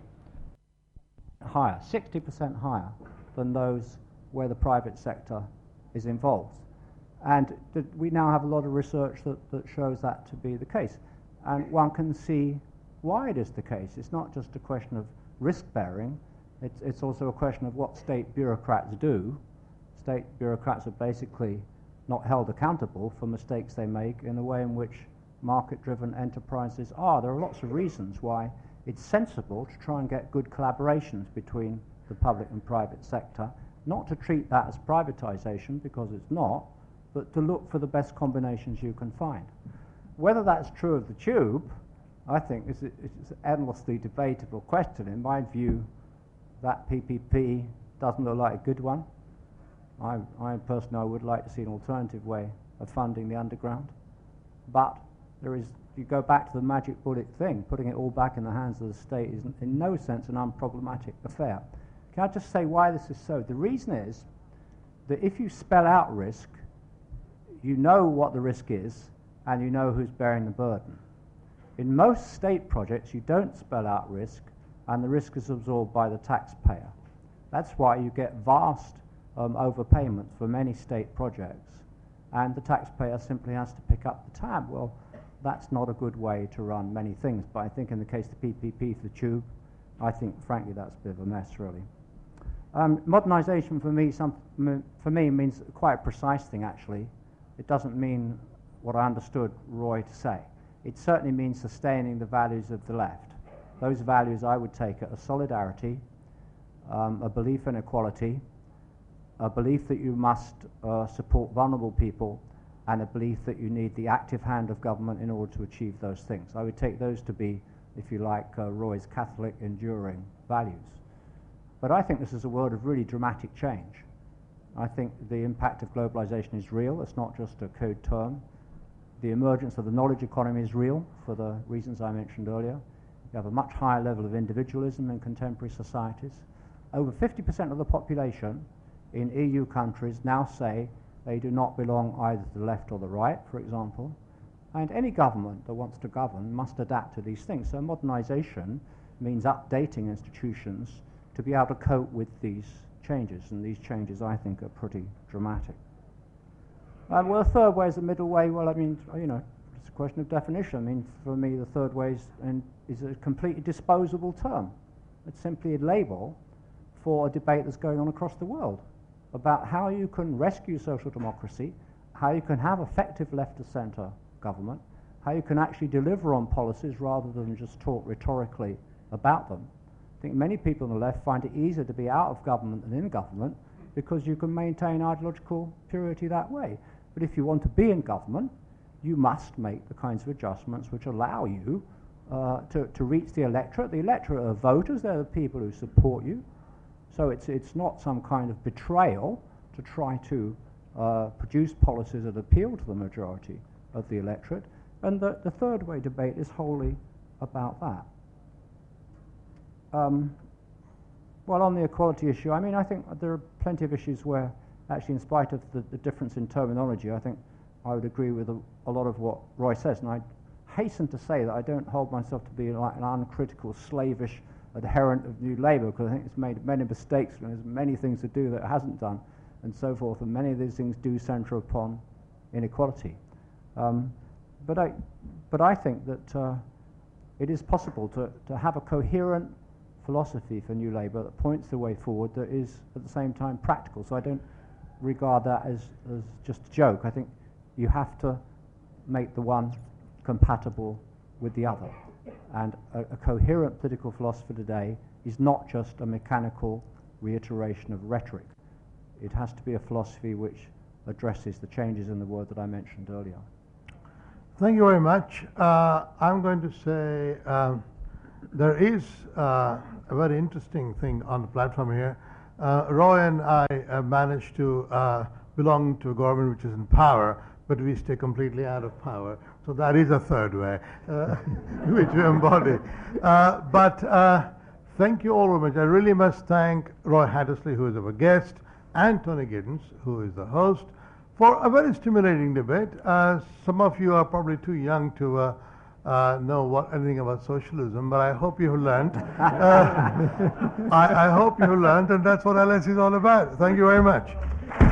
higher, sixty percent higher than those where the private sector is involved. And th we now have a lot of research that, that shows that to be the case. And one can see why it is the case. It's not just a question of risk-bearing, it's, it's also a question of what state bureaucrats do. State bureaucrats are basically not held accountable for mistakes they make in the way in which market-driven enterprises are. There are lots of reasons why it's sensible to try and get good collaborations between the public and private sector, not to treat that as privatization, because it's not, but to look for the best combinations you can find. Whether that's true of the tube, I think is a, it's an endlessly debatable question. In my view, that P P P doesn't look like a good one. I, I personally I would like to see an alternative way of funding the underground. But there is, you go back to the magic bullet thing, putting it all back in the hands of the state is in no sense an unproblematic affair. Can I just say why this is so? The reason is that if you spell out risk, you know what the risk is, and you know who's bearing the burden. In most state projects, you don't spell out risk, and the risk is absorbed by the taxpayer. That's why you get vast um, overpayments for many state projects, and the taxpayer simply has to pick up the tab. Well, that's not a good way to run many things, but I think in the case of the P P P for the tube, I think, frankly, that's a bit of a mess, really. Um, modernization for me, some, m for me means quite a precise thing, actually. It doesn't mean what I understood Roy to say. It certainly means sustaining the values of the left. Those values I would take are solidarity, um, a belief in equality, a belief that you must uh, support vulnerable people, and a belief that you need the active hand of government in order to achieve those things. I would take those to be, if you like, uh, Roy's Catholic enduring values. But I think this is a world of really dramatic change. I think the impact of globalization is real. It's not just a code term. The emergence of the knowledge economy is real for the reasons I mentioned earlier. You have a much higher level of individualism in contemporary societies. Over fifty percent of the population in E U countries now say they do not belong either to the left or the right, for example. And any government that wants to govern must adapt to these things. So modernisation means updating institutions to be able to cope with these changes, and these changes, I think, are pretty dramatic. Um, well, the third way is the middle way. Well, I mean, you know, it's a question of definition. I mean, for me, the third way is, and is a completely disposable term. It's simply a label for a debate that's going on across the world about how you can rescue social democracy, how you can have effective left-of-centre government, how you can actually deliver on policies rather than just talk rhetorically about them. I think many people on the left find it easier to be out of government than in government because you can maintain ideological purity that way. But if you want to be in government, you must make the kinds of adjustments which allow you uh, to, to reach the electorate. The electorate are voters, they're the people who support you. So it's, it's not some kind of betrayal to try to uh, produce policies that appeal to the majority of the electorate. And the, the third way debate is wholly about that. Um, well, on the equality issue, I mean, I think there are plenty of issues where, actually, in spite of the, the difference in terminology, I think I would agree with a, a lot of what Roy says. And I hasten to say that I don't hold myself to be like an uncritical, slavish adherent of New Labour, because I think it's made many mistakes and there's many things to do that it hasn't done, and so forth. And many of these things do centre upon inequality. Um, but I, but I think that uh, it is possible to, to have a coherent philosophy for New Labour that points the way forward that is at the same time practical. So I don't regard that as, as just a joke. I think you have to make the one compatible with the other. And a, a coherent political philosophy today is not just a mechanical reiteration of rhetoric. It has to be a philosophy which addresses the changes in the world that I mentioned earlier. Thank you very much. Uh, I'm going to say um, there is uh, a very interesting thing on the platform here. Uh, Roy and I uh, managed to uh, belong to a government which is in power, but we stay completely out of power. So that is a third way, uh, which we embody. Uh, but uh, thank you all very much. I really must thank Roy Hattersley, who is our guest, and Tony Giddens, who is the host, for a very stimulating debate. Uh, some of you are probably too young to uh, uh, know what anything about socialism, but I hope you have learned. Uh, I, I hope you have learned, and that's what L S E is all about. Thank you very much.